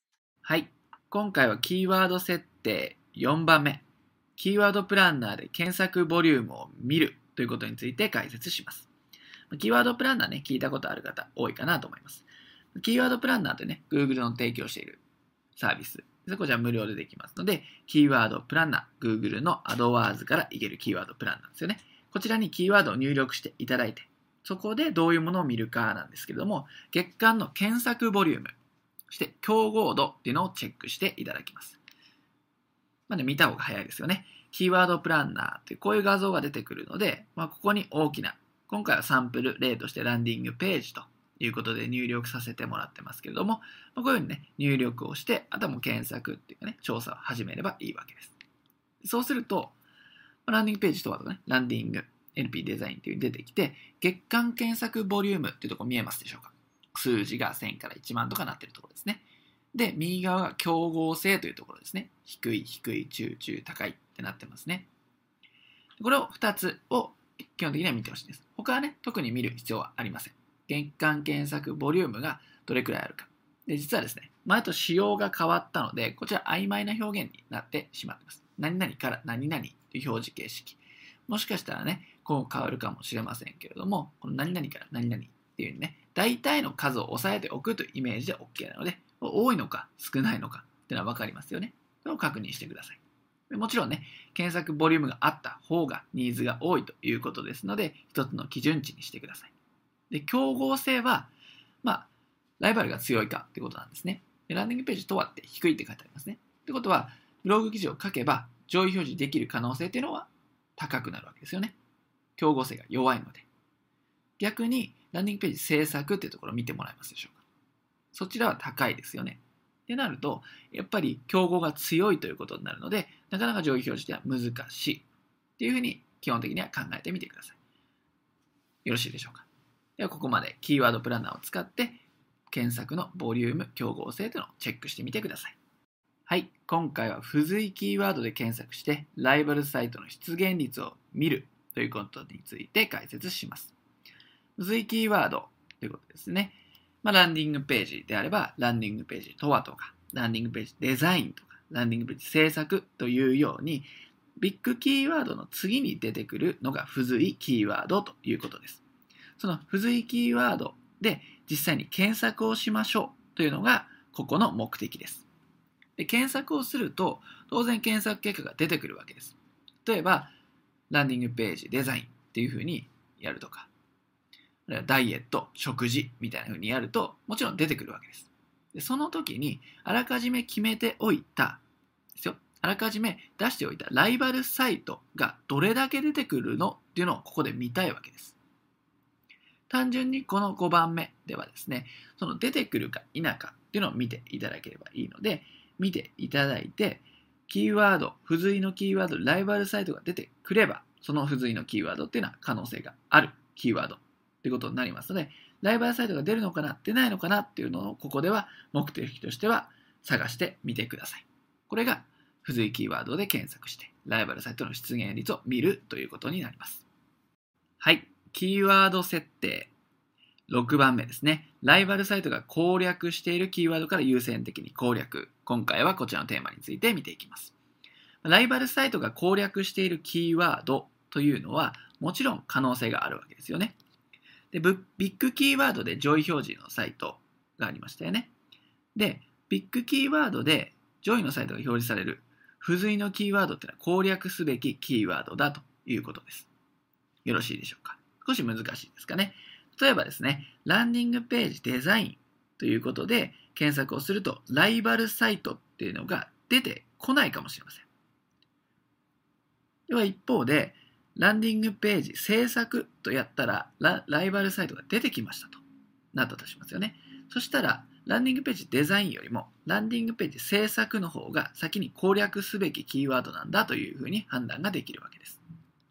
はい。今回はキーワード設定よんばんめ。キーワードプランナーで検索ボリュームを見るということについて解説します。キーワードプランナーね、聞いたことある方多いかなと思います。キーワードプランナーってね、Google の提供しているサービス。こちら無料でできますので、キーワードプランナー、Google の AdWords からいけるキーワードプランナーですよね。こちらにキーワードを入力していただいて、そこでどういうものを見るかなんですけれども、月間の検索ボリューム、そして競合度っていうのをチェックしていただきます。まあね、見た方が早いですよね。キーワードプランナーってこういう画像が出てくるので、まあ、ここに大きな、今回はサンプル例としてランディングページということで入力させてもらってますけれども、まあ、こういうふうにね、入力をして、あとはもう検索っていうかね、調査を始めればいいわけです。そうすると、ランディングページとはね、ランディング、エルピー デザインっていう出てきて、月間検索ボリュームっていうところ見えますでしょうか。数字がせんからいちまんとかなってるところですね。で、右側が競合性というところですね。低い、低い、中、中、高いってなってますね。これをふたつを基本的には見てほしいです。他はね、特に見る必要はありません。月間検索ボリュームがどれくらいあるか。で、実はですね、前と仕様が変わったので、こちら曖昧な表現になってしまっています。何々から何々という表示形式。 もしかしたらね、こう変わるかもしれませんけれども、この何々から何々っていうね、大体の数を抑えておくというイメージで OK なので、多いのか少ないのかっていうのは分かりますよね。それを確認してください。もちろんね、検索ボリュームがあった方がニーズが多いということですので、一つの基準値にしてください。で、競合性は、まあ、ライバルが強いかってことなんですね。でランディングページとはって低いって書いてありますね。ってことは、ブログ記事を書けば上位表示できる可能性っていうのは高くなるわけですよね。競合性が弱いので。逆に、ランディングページ制作っていうところを見てもらえますでしょうか。そちらは高いですよね。ってなると、やっぱり競合が強いということになるので、なかなか上位表示では難しいっていうふうに基本的には考えてみてください。よろしいでしょうか。ではここまでキーワードプランナーを使って検索のボリューム、競合性というのをチェックしてみてください。はい、今回は付随キーワードで検索してライバルサイトの出現率を見るということについて解説します。付随キーワードということですね。まあ、ランディングページであれば、ランディングページとはとか、ランディングページデザインとか、ランディングページ制作というように、ビッグキーワードの次に出てくるのが付随キーワードということです。その付随キーワードで実際に検索をしましょうというのが、ここの目的です。で、検索をすると、当然検索結果が出てくるわけです。例えば、ランディングページデザインっていうふうにやるとか、ダイエット、食事みたいな風にやると、もちろん出てくるわけです。でその時に、あらかじめ決めておいた、ですよ。あらかじめ出しておいたライバルサイトがどれだけ出てくるのっていうのをここで見たいわけです。単純にこのごばんめではですね、その出てくるか否かっていうのを見ていただければいいので、見ていただいて、キーワード、付随のキーワード、ライバルサイトが出てくれば、その付随のキーワードっていうのは可能性があるキーワードということになりますので、ライバルサイトが出るのかな、出ないのかなっていうのをここでは目的としては探してみてください。これが付随キーワードで検索してライバルサイトの出現率を見るということになります。はい、キーワード設定ろくばんめですね。ライバルサイトが攻略しているキーワードから優先的に攻略。今回はこちらのテーマについて見ていきます。ライバルサイトが攻略しているキーワードというのはもちろん可能性があるわけですよね。で、ビッグキーワードで上位表示のサイトがありましたよね。で、ビッグキーワードで上位のサイトが表示される付随のキーワードっていうのは攻略すべきキーワードだということです。よろしいでしょうか。少し難しいですかね。例えばですね、ランディングページデザインということで検索をするとライバルサイトっていうのが出てこないかもしれません。では一方で、ランディングページ制作とやったら ラ, ライバルサイトが出てきましたとなったとしますよね。そしたらランディングページデザインよりもランディングページ制作の方が先に攻略すべきキーワードなんだというふうに判断ができるわけです。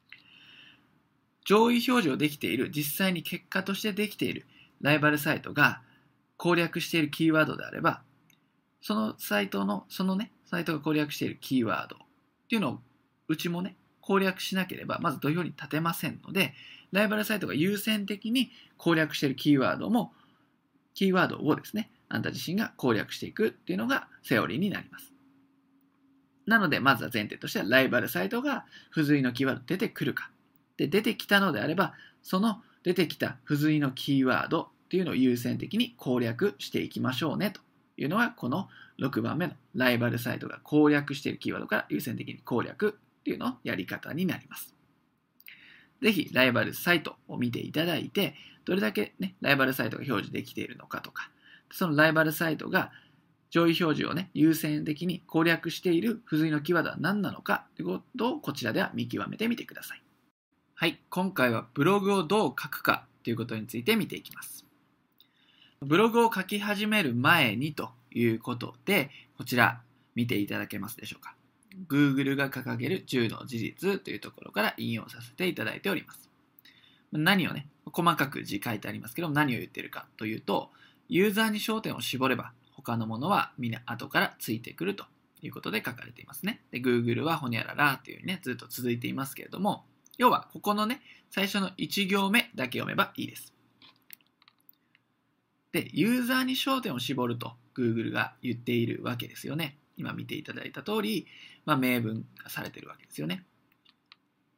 上位表示をできている、実際に結果としてできているライバルサイトが攻略しているキーワードであれば、そのサイトのそのねサイトが攻略しているキーワードっていうのをうちもね攻略しなければまず土俵に立てませんので、ライバルサイトが優先的に攻略しているキーワードもキーワードをですねあんた自身が攻略していくっていうのがセオリーになります。なのでまずは前提としてはライバルサイトが付随のキーワード出てくるかで、出てきたのであればその出てきた付随のキーワードっていうのを優先的に攻略していきましょうねというのがこのろくばんめのライバルサイトが攻略しているキーワードから優先的に攻略っていうのやり方になります。ぜひライバルサイトを見ていただいて、どれだけ、ね、ライバルサイトが表示できているのかとか、そのライバルサイトが上位表示を、ね、優先的に攻略している付随のキーワードは何なのかということをこちらでは見極めてみてください。はい、今回はブログをどう書くかということについて見ていきます。ブログを書き始める前にということで、こちら見ていただけますでしょうか。Google が掲げるじゅうの事実というところから引用させていただいております。何をね、細かく字書いてありますけども、何を言っているかというと、ユーザーに焦点を絞れば、他のものはみんな後からついてくるということで書かれていますね。で、Google はほにゃららというね、ずっと続いていますけれども、要はここのね、最初のいち行目だけ読めばいいです。で、ユーザーに焦点を絞ると Google が言っているわけですよね。今見ていただいた通り、まあ、明文化されているわけですよね。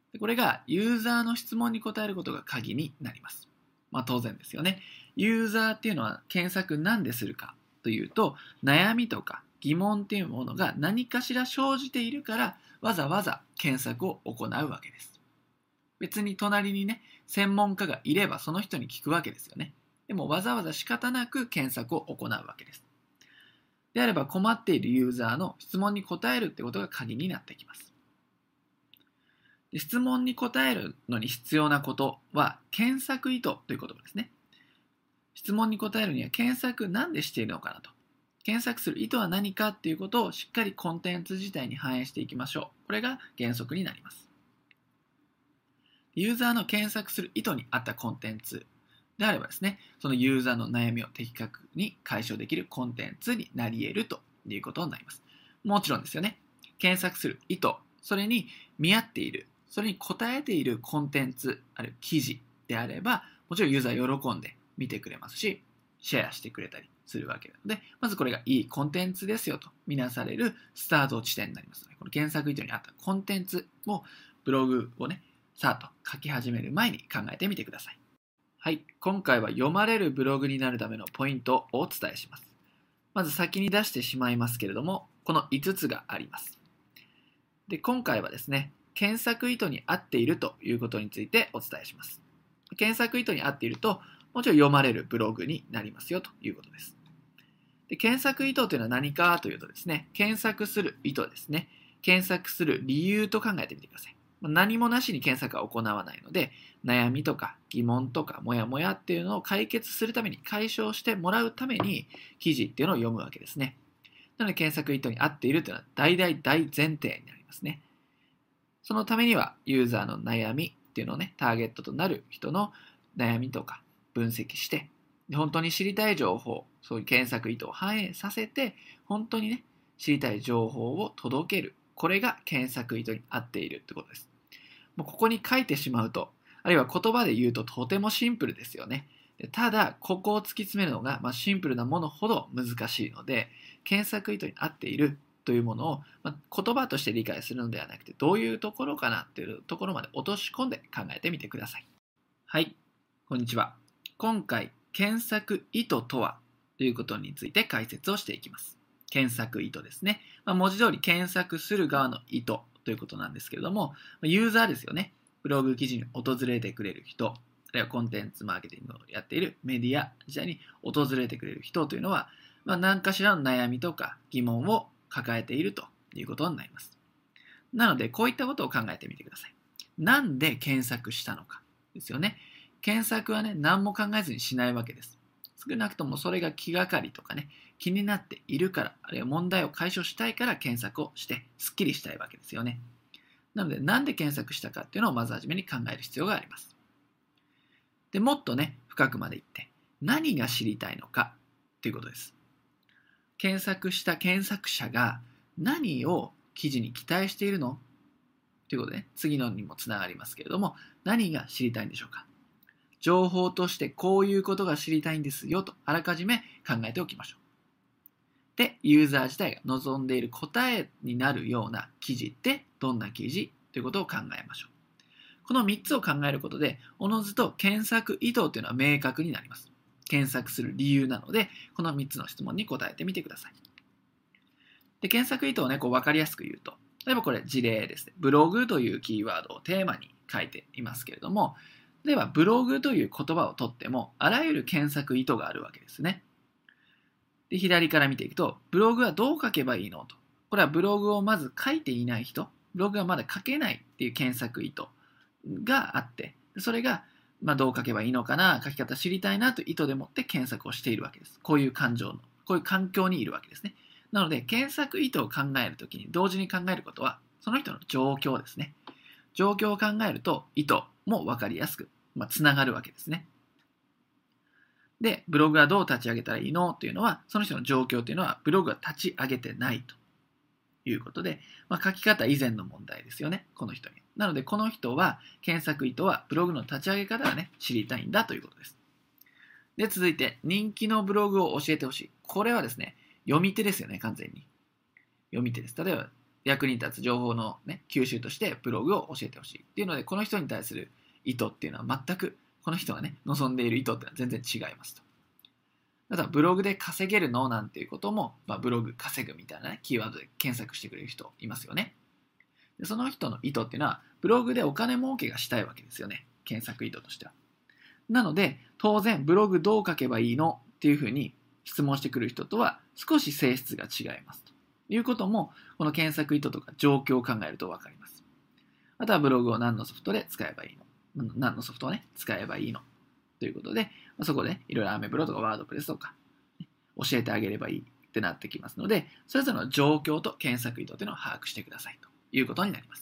でこれがユーザーの質問に答えることが鍵になります。まあ当然ですよね。ユーザーっていうのは検索なんでするかというと、悩みとか疑問っていうものが何かしら生じているからわざわざ検索を行うわけです。別に隣にね、専門家がいればその人に聞くわけですよね。でもわざわざ仕方なく検索を行うわけです。であれば困っているユーザーの質問に答えるってことが鍵になってきます。で質問に答えるのに必要なことは検索意図という言葉ですね。質問に答えるには検索なんでしているのかなと。検索する意図は何かっていうことをしっかりコンテンツ自体に反映していきましょう。これが原則になります。ユーザーの検索する意図に合ったコンテンツであればですね、そのユーザーの悩みを的確に解消できるコンテンツになり得るということになります。もちろんですよね。検索する意図、それに見合っている、それに応えているコンテンツ、あるいは記事であれば、もちろんユーザー喜んで見てくれますし、シェアしてくれたりするわけなので、まずこれがいいコンテンツですよとみなされるスタート地点になりますので、この検索意図に合ったコンテンツをブログをね、さあと書き始める前に考えてみてください。はい、今回は読まれるブログになるためのポイントをお伝えします。まず先に出してしまいますけれども、このいつつがあります。で、今回はですね、検索意図に合っているということについてお伝えします。検索意図に合っていると、もちろん読まれるブログになりますよということです。で、検索意図というのは何かというとですね、検索する意図ですね。検索する理由と考えてみてください。何もなしに検索は行わないので、悩みとか疑問とかモヤモヤっていうのを解決するために、解消してもらうために記事っていうのを読むわけですね。なので検索意図に合っているというのは大大大前提になりますね。そのためにはユーザーの悩みっていうのをね、ターゲットとなる人の悩みとか分析して、本当に知りたい情報、そういう検索意図を反映させて、本当にね、知りたい情報を届ける。これが検索意図に合っているってことです。もうここに書いてしまうと、あるいは言葉で言うととてもシンプルですよね。ただ、ここを突き詰めるのが、まあ、シンプルなものほど難しいので、検索意図に合っているというものを、まあ、言葉として理解するのではなくて、どういうところかなっていうところまで落とし込んで考えてみてください。はい、こんにちは。今回、検索意図とはということについて解説をしていきます。検索意図ですね。まあ、文字通り検索する側の意図ということなんですけれども、ユーザーですよね。ブログ記事に訪れてくれる人、あるいはコンテンツマーケティングをやっているメディア自体に訪れてくれる人というのは、まあ、何かしらの悩みとか疑問を抱えているということになります。なので、こういったことを考えてみてください。なんで検索したのかですよね。検索はね、何も考えずにしないわけです。少なくともそれが気がかりとかね、気になっているから、あるいは問題を解消したいから検索をして、すっきりしたいわけですよね。なので、なんで検索したかっていうのをまずはじめに考える必要があります。で、もっとね、深くまでいって、何が知りたいのかということです。検索した検索者が何を記事に期待しているのということで、ね、次のにもつながりますけれども、何が知りたいんでしょうか。情報としてこういうことが知りたいんですよと、あらかじめ考えておきましょう。で、ユーザー自体が望んでいる答えになるような記事ってどんな記事ということを考えましょう。このみっつを考えることで、おのずと検索意図というのは明確になります。検索する理由なので、このみっつの質問に答えてみてください。で、検索意図をね、こう分かりやすく言うと、例えばこれ事例ですね。ブログというキーワードをテーマに書いていますけれども、例えばブログという言葉をとっても、あらゆる検索意図があるわけですね。で、左から見ていくと、ブログはどう書けばいいのと。これはブログをまず書いていない人、ブログがまだ書けないっていう検索意図があって、それが、まあ、どう書けばいいのかな、書き方知りたいなという意図でもって検索をしているわけです。こういう感情の、こういう環境にいるわけですね。なので、検索意図を考えるときに同時に考えることは、その人の状況ですね。状況を考えると、意図も分かりやすく、まあ、つながるわけですね。で、ブログはどう立ち上げたらいいのというのは、その人の状況というのは、ブログは立ち上げてないということで、まあ、書き方以前の問題ですよね、この人に。なので、この人は、検索意図は、ブログの立ち上げ方がね、知りたいんだということです。で、続いて、人気のブログを教えてほしい。これはですね、読み手ですよね、完全に。読み手です。例えば、 役に立つ情報の、ね、吸収としてブログを教えてほしいっていうので、この人に対する意図っていうのは全くこの人がね望んでいる意図っていうのは全然違いますと。あとはブログで稼げるのなんていうことも、まあ、ブログ稼ぐみたいな、ね、キーワードで検索してくれる人いますよね。でその人の意図っていうのはブログでお金儲けがしたいわけですよね、検索意図としては。なので当然ブログどう書けばいいのっていうふうに質問してくる人とは少し性質が違いますということも、この検索意図とか状況を考えると分かります。あとはブログを何のソフトで使えばいいの、何のソフトをね使えばいいのということで、そこで、ね、いろいろアメブロとかワードプレスとか、ね、教えてあげればいいってなってきますので、それぞれの状況と検索意図というのを把握してくださいということになります。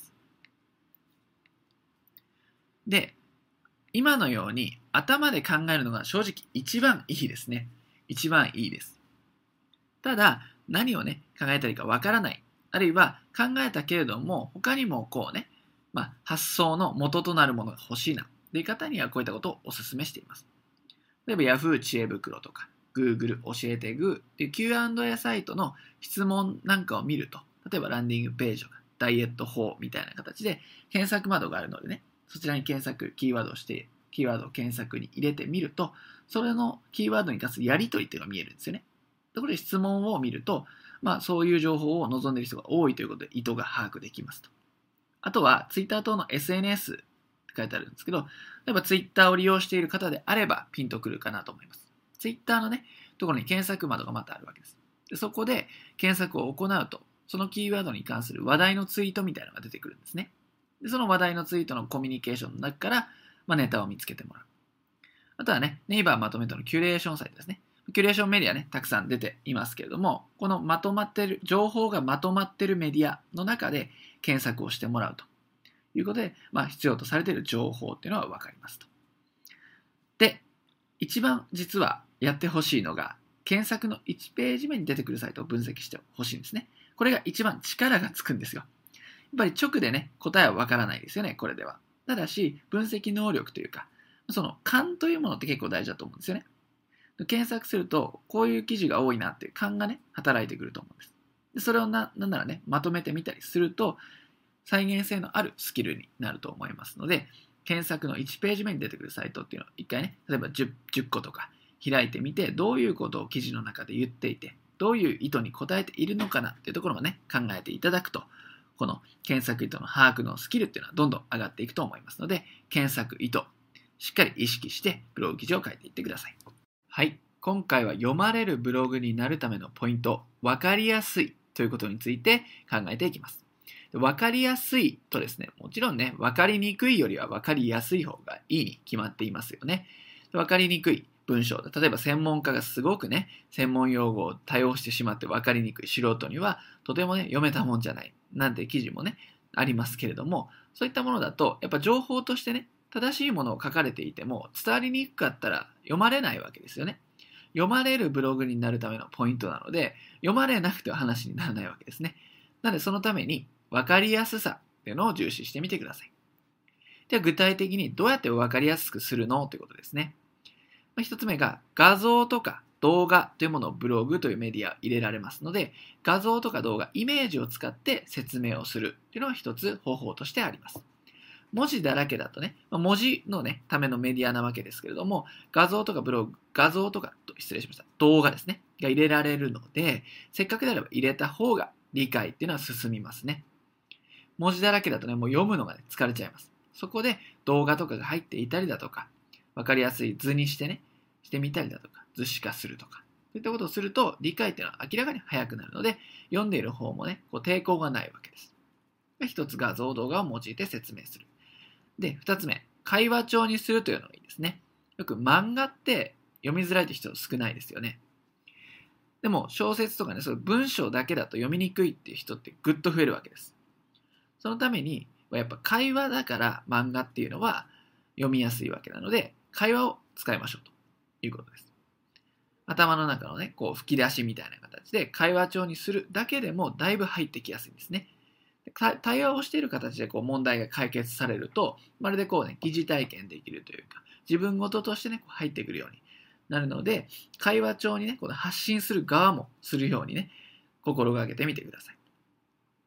で、今のように頭で考えるのが正直一番いいですね。一番いいです。ただ、何をね、考えたらいいかわからない。あるいは考えたけれども、他にもこうね、まあ、発想の元となるものが欲しいなという方にはこういったことをお勧めしています。例えば Yahoo 知恵袋とか Google 教えてグーっていう キューアンドエー サイトの質問なんかを見ると、例えばランディングページとかダイエット法みたいな形で検索窓があるのでね、そちらに検索、キーワードをして、キーワードを検索に入れてみると、それのキーワードに関するやり取りっていうのが見えるんですよね。ところで質問を見ると、まあそういう情報を望んでいる人が多いということで意図が把握できますと。あとは Twitter 等の エスエヌエス って書いてあるんですけど、例えば Twitter を利用している方であればピンとくるかなと思います。Twitter のね、ところに検索窓がまたあるわけです。でそこで検索を行うと、そのキーワードに関する話題のツイートみたいなのが出てくるんですね。でその話題のツイートのコミュニケーションの中から、まあ、ネタを見つけてもらう。あとはね、ネイバーまとめとのキュレーションサイトですね。キュレーションメディアね、たくさん出ていますけれども、このまとまってる、情報がまとまっているメディアの中で検索をしてもらうということで、まあ、必要とされている情報っていうのは分かりますと。で、一番実はやってほしいのが、検索のいちページ目に出てくるサイトを分析してほしいんですね。これが一番力がつくんですよ。やっぱり直でね、答えはわからないですよね、これでは。ただし、分析能力というか、その勘というものって結構大事だと思うんですよね。検索すると、こういう記事が多いなっていう勘がね、働いてくると思うんです。でそれをな、なんならね、まとめてみたりすると、再現性のあるスキルになると思いますので、検索のいちページ目に出てくるサイトっていうのを一回ね、例えば 10, じゅっことか開いてみて、どういうことを記事の中で言っていて、どういう意図に応えているのかなっていうところをね、考えていただくと、この検索意図の把握のスキルっていうのはどんどん上がっていくと思いますので、検索意図、しっかり意識してブログ記事を書いていってください。はい、今回は読まれるブログになるためのポイント、分かりやすいということについて考えていきます。分かりやすいとですね、もちろんね、分かりにくいよりは分かりやすい方がいいに決まっていますよね。分かりにくい文章、例えば専門家がすごくね、専門用語を多用してしまって分かりにくい素人には、とてもね、読めたもんじゃない、なんて記事もね、ありますけれども、そういったものだと、やっぱ情報としてね、正しいものを書かれていても、伝わりにくかったら読まれないわけですよね。読まれるブログになるためのポイントなので、読まれなくては話にならないわけですね。なので、そのために、分かりやすさっていうのを重視してみてください。では具体的にどうやって分かりやすくするのということですね。一つ目が画像とか動画というものをブログというメディア入れられますので、画像とか動画、イメージを使って説明をするというのが一つ方法としてあります。文字だらけだとね、文字のね、ためのメディアなわけですけれども、画像とかブログ、画像とか、失礼しました、動画ですね、が入れられるので、せっかくであれば入れた方が理解っていうのは進みますね。文字だらけだとね、もう読むのが、ね、疲れちゃいます。そこで動画とかが入っていたりだとか、わかりやすい図にしてね、してみたりだとか、図示化するとか、そういったことをすると、理解っていうのは明らかに早くなるので、読んでいる方もね、こう抵抗がないわけです。一つ画像、動画を用いて説明する。で、二つ目、会話帳にするというのがいいですね。よく漫画って読みづらいという人少ないですよね。でも小説とかね、そういう文章だけだと読みにくいっていう人ってぐっと増えるわけです。そのために、やっぱ会話だから漫画っていうのは読みやすいわけなので、会話を使いましょうということです。頭の中のね、こう吹き出しみたいな形で会話帳にするだけでもだいぶ入ってきやすいんですね。対話をしている形でこう問題が解決されると、まるでこうね、疑似体験できるというか、自分事としてね、こう入ってくるようになるので、会話帳にね、この発信する側もするようにね、心がけてみてください。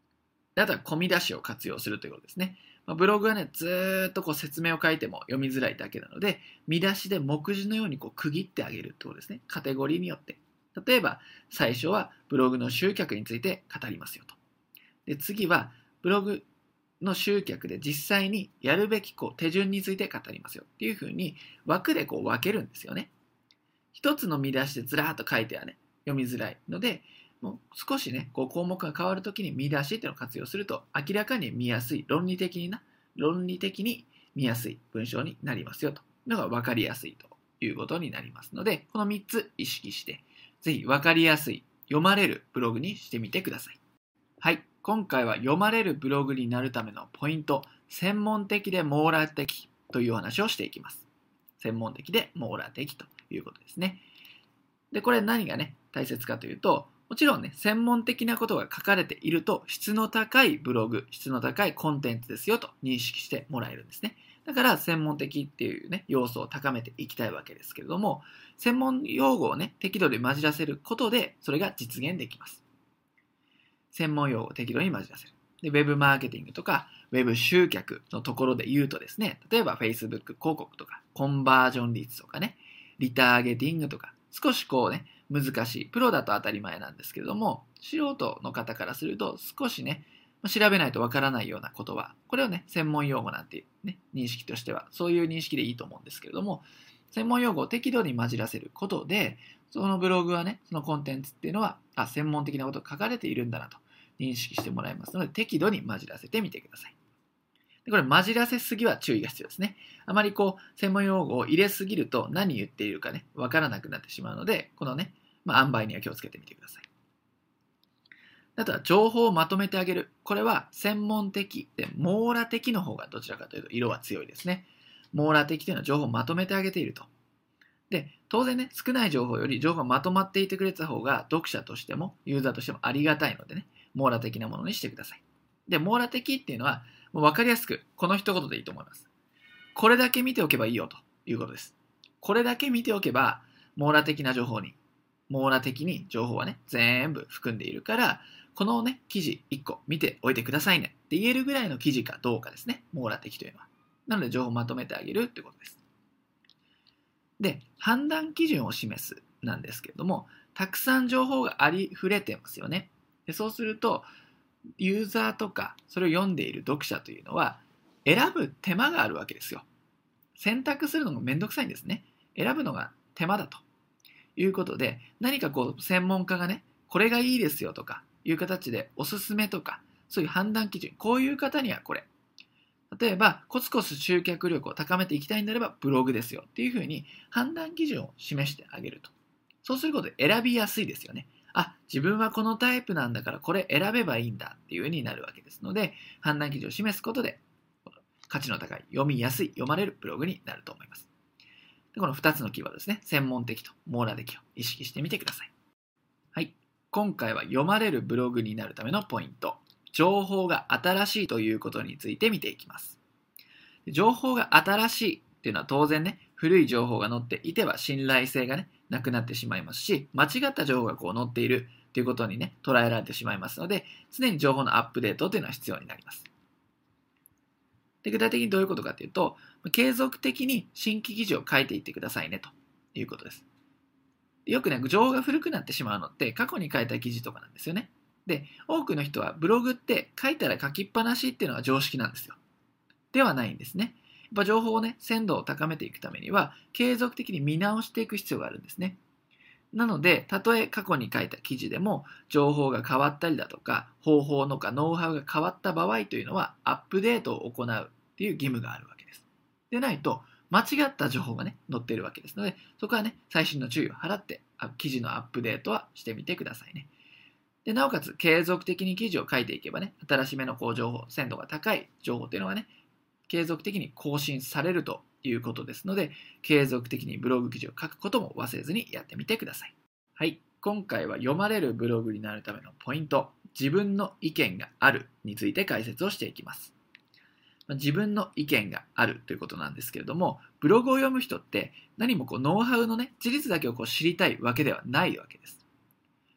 であとは込み出しを活用するということですね。まあ、ブログはね、ずーっとこう説明を書いても読みづらいだけなので、見出しで目次のようにこう区切ってあげるってことですね。カテゴリーによって。例えば、最初はブログの集客について語りますよと。で、次はブログの集客で実際にやるべきこう手順について語りますよっていうふうに枠でこう分けるんですよね。一つの見出しでずらーっと書いてはね、読みづらいので、もう少しね、こう項目が変わるときに見出しっていうのを活用すると、明らかに見やすい、論理的にな、論理的に見やすい文章になりますよというのが分かりやすいということになりますので、このみっつ意識して、ぜひ分かりやすい、読まれるブログにしてみてください。はい、今回は読まれるブログになるためのポイント、専門的で網羅的というお話をしていきます。専門的で網羅的ということですね。で、これ何がね、大切かというと、もちろんね、専門的なことが書かれていると、質の高いブログ、質の高いコンテンツですよと認識してもらえるんですね。だから、専門的っていうね、要素を高めていきたいわけですけれども、専門用語をね、適度に混じらせることで、それが実現できます。専門用語を適度に混じらせる。で、ウェブマーケティングとか、ウェブ集客のところで言うとですね、例えば Facebook 広告とか、コンバージョン率とかね、リターゲティングとか、少しこうね、難しい。プロだと当たり前なんですけれども、素人の方からすると少しね、調べないとわからないような言葉。これをね、専門用語なんていうね、認識としては、そういう認識でいいと思うんですけれども、専門用語を適度に混じらせることで、そのブログはね、そのコンテンツっていうのは、あ、専門的なことが書かれているんだなと認識してもらいますので、適度に混じらせてみてください。でこれ、混じらせすぎは注意が必要ですね。あまりこう、専門用語を入れすぎると何言っているかね、わからなくなってしまうので、このね、まあ、塩梅には気をつけてみてください。あとは、情報をまとめてあげる。これは、専門的で、網羅的の方がどちらかというと、色は強いですね。網羅的というのは情報をまとめてあげていると。で、当然ね、少ない情報より情報がまとまっていてくれた方が、読者としても、ユーザーとしてもありがたいのでね、網羅的なものにしてください。で、網羅的っていうのは、もう分かりやすく、この一言でいいと思います。これだけ見ておけばいいよということです。これだけ見ておけば、網羅的な情報に、網羅的に情報はね、全部含んでいるから、このね、記事いっこ見ておいてくださいねって言えるぐらいの記事かどうかですね、網羅的というのは。なので、情報をまとめてあげるということです。で、判断基準を示すなんですけれども、たくさん情報がありふれてますよね。でそうすると、ユーザーとかそれを読んでいる読者というのは選ぶ手間があるわけですよ。選択するのがめんどくさいんですね。選ぶのが手間だということで、何かこう専門家がね、これがいいですよとかいう形でおすすめとか、そういう判断基準、こういう方にはこれ。例えば、コツコツ集客力を高めていきたいんであればブログですよっていうふうに判断基準を示してあげると。そうすることで選びやすいですよね。あ、自分はこのタイプなんだからこれ選べばいいんだっていう風になるわけですので、判断基準を示すことで価値の高い、読みやすい、読まれるブログになると思います。でこのふたつのキーワードですね、専門的と網羅的を意識してみてください。はい、今回は読まれるブログになるためのポイント、情報が新しいということについて見ていきます。情報が新しいっていうのは当然ね、古い情報が載っていては信頼性がね、なくなってしまいますし、間違った情報がこう載っているということにね、捉えられてしまいますので、常に情報のアップデートというのは必要になります。で具体的にどういうことかというと、継続的に新規記事を書いていってくださいねということです。よくね、情報が古くなってしまうのって過去に書いた記事とかなんですよね。で、多くの人はブログって書いたら書きっぱなしっていうのが常識なんですよ。ではないんですね。やっぱ情報をね、鮮度を高めていくためには、継続的に見直していく必要があるんですね。なので、たとえ過去に書いた記事でも、情報が変わったりだとか、方法のかノウハウが変わった場合というのは、アップデートを行うっていう義務があるわけです。でないと、間違った情報がね、載っているわけですので、そこはね、細心の注意を払って、記事のアップデートはしてみてくださいね。でなおかつ、継続的に記事を書いていけばね、新しめのこう情報、鮮度が高い情報っていうのはね、継続的に更新されるということですので、継続的にブログ記事を書くことも忘れずにやってみてください。はい、今回は読まれるブログになるためのポイント、自分の意見があるについて解説をしていきます。自分の意見があるということなんですけれども、ブログを読む人って何もこうノウハウのね、事実だけをこう知りたいわけではないわけです。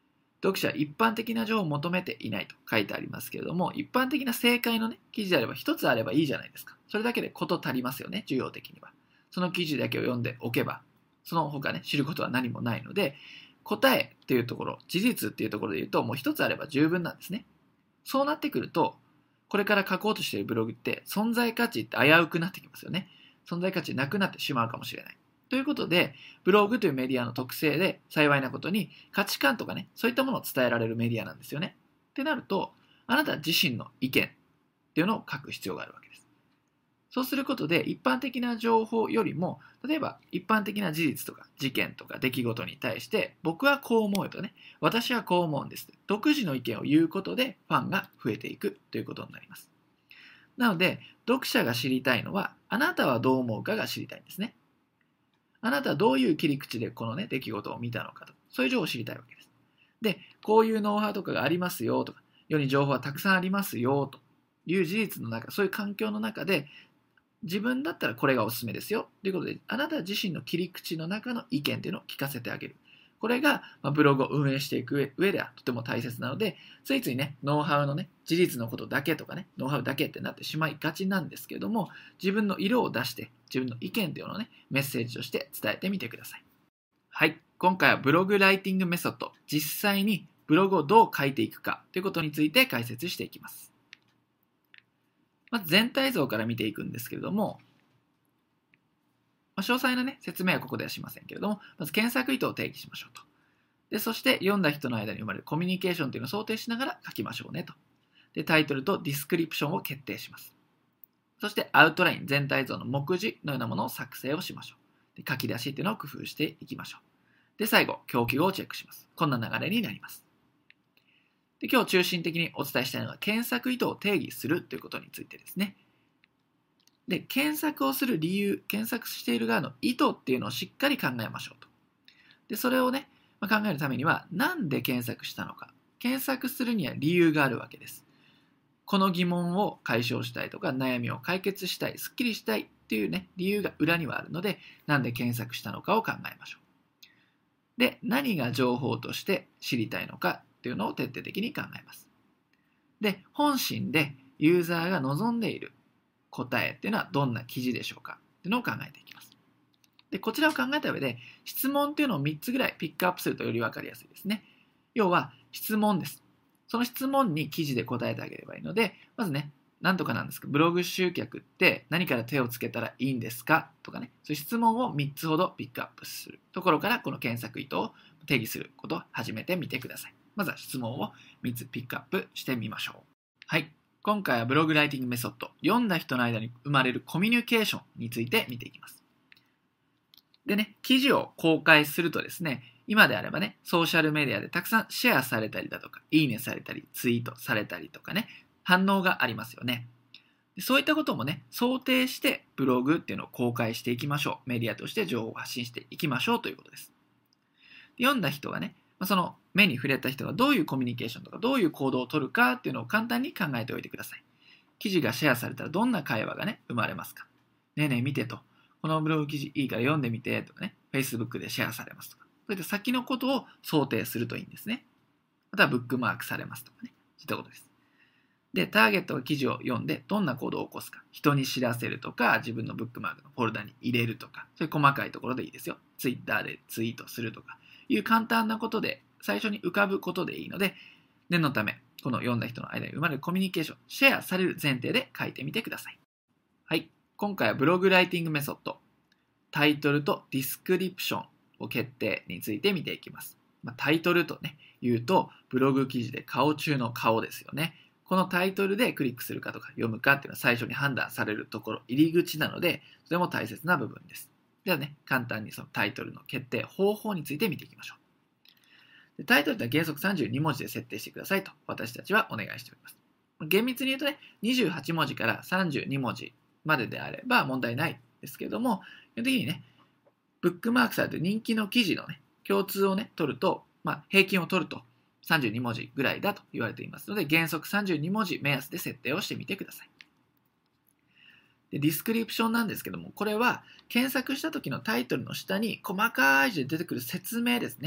読者は一般的な情報を求めていないと書いてありますけれども、一般的な正解の、ね、記事であれば一つあればいいじゃないですか。それだけで事足りますよね、授業的には。その記事だけを読んでおけば、その他ね、知ることは何もないので、答えっていうところ、事実っていうところで言うと、もう一つあれば十分なんですね。そうなってくると、これから書こうとしているブログって存在価値って危うくなってきますよね。存在価値なくなってしまうかもしれない。ということで、ブログというメディアの特性で幸いなことに価値観とかね、そういったものを伝えられるメディアなんですよね。ってなると、あなた自身の意見っていうのを書く必要があるわけです。そうすることで、一般的な情報よりも、例えば一般的な事実とか事件とか出来事に対して、僕はこう思うよとね、私はこう思うんです。独自の意見を言うことでファンが増えていくということになります。なので、読者が知りたいのは、あなたはどう思うかが知りたいんですね。あなたはどういう切り口でこのね、出来事を見たのかと。そういう情報を知りたいわけです。で、こういうノウハウとかがありますよとか、世に情報はたくさんありますよという事実の中、そういう環境の中で、自分だったらこれがおすすめですよということで、あなた自身の切り口の中の意見というのを聞かせてあげる。これがブログを運営していく上ではとても大切なので、ついついね、ノウハウのね、事実のことだけとかね、ノウハウだけってなってしまいがちなんですけども、自分の色を出して、自分の意見というのをね、メッセージとして伝えてみてください。はい、今回はブログライティングメソッド、実際にブログをどう書いていくかということについて解説していきます。まず全体像から見ていくんですけれども、まあ、詳細な、ね、説明はここではしませんけれども、まず検索意図を定義しましょうと。で、そして読んだ人の間に生まれるコミュニケーションというのを想定しながら書きましょうねと。で、タイトルとディスクリプションを決定します。そしてアウトライン、全体像の目次のようなものを作成をしましょう。で、書き出しっていうのを工夫していきましょう。で、最後、表記語をチェックします。こんな流れになります。で、今日中心的にお伝えしたいのは検索意図を定義するということについてですね。で、検索をする理由、検索している側の意図っていうのをしっかり考えましょうと。で、それをね、まあ、考えるためには、なんで検索したのか。検索するには理由があるわけです。この疑問を解消したいとか、悩みを解決したい、すっきりしたいっていうね、理由が裏にはあるので、なんで検索したのかを考えましょう。で、何が情報として知りたいのかっていうのを徹底的に考えます。で、本心でユーザーが望んでいる答えっていうのはどんな記事でしょうかっていうのを考えていきます。で、こちらを考えた上で、質問っていうのをみっつぐらいピックアップするとより分かりやすいですね。要は、質問です。その質問に記事で答えてあげればいいので、まずね、なんとかなんですか、ブログ集客って何から手をつけたらいいんですかとかね、そういう質問をみっつほどピックアップするところから、この検索意図を定義することを始めてみてください。まずは質問をみっつピックアップしてみましょう。はい。今回はブログライティングメソッド、読んだ人の間に生まれるコミュニケーションについて見ていきます。でね、記事を公開するとですね、今であればね、ソーシャルメディアでたくさんシェアされたりだとか、いいねされたり、ツイートされたりとかね、反応がありますよね。でそういったこともね、想定してブログっていうのを公開していきましょう。メディアとして情報を発信していきましょうということです。で読んだ人がね、その目に触れた人がどういうコミュニケーションとか、どういう行動をとるかっていうのを簡単に考えておいてください。記事がシェアされたらどんな会話がね、生まれますか。ねえねえ見てと。このブログ記事いいから読んでみてとかね、Facebook でシェアされますとか、そういった先のことを想定するといいんですね。またはブックマークされますとかね、そういったことです。で、ターゲットが記事を読んでどんな行動を起こすか、人に知らせるとか、自分のブックマークのフォルダに入れるとか、そういう細かいところでいいですよ。Twitter でツイートするとかいう簡単なことで、最初に浮かぶことでいいので、念のため、この読んだ人の間に生まれるコミュニケーション、シェアされる前提で書いてみてください。はい。今回はブログライティングメソッド、タイトルとディスクリプションを決定について見ていきます。まあ、タイトルとね、言うと、ブログ記事で顔中の顔ですよね。このタイトルでクリックするかとか読むかっていうのは最初に判断されるところ、入り口なので、とても大切な部分です。ではね、簡単にそのタイトルの決定方法について見ていきましょう。でタイトルは原則さんじゅうにもじで設定してくださいと私たちはお願いしております。厳密に言うとね、にじゅうはちもじからさんじゅうにもじまでであれば問題ないですけれども、基本的にね、ブックマークされて人気の記事のね、共通をね、取ると、まあ、平均を取るとさんじゅうにもじぐらいだと言われていますので、原則さんじゅうにもじ目安で設定をしてみてください。でディスクリプションなんですけども、これは検索した時のタイトルの下に細かい字で出てくる説明ですね。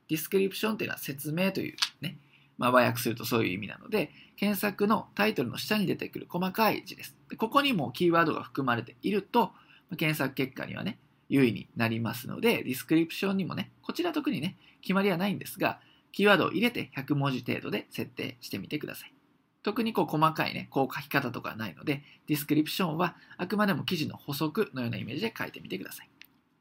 ディスクリプションっていうのは説明というね、まあ、和訳するとそういう意味なので、検索のタイトルの下に出てくる細かい字です。でここにもキーワードが含まれていると、検索結果にはね、優位になりますので、ディスクリプションにもね、こちら特にね、決まりはないんですが、キーワードを入れてひゃくもじ程度で設定してみてください。特にこう細かいね、こう書き方とかはないので、ディスクリプションはあくまでも記事の補足のようなイメージで書いてみてください。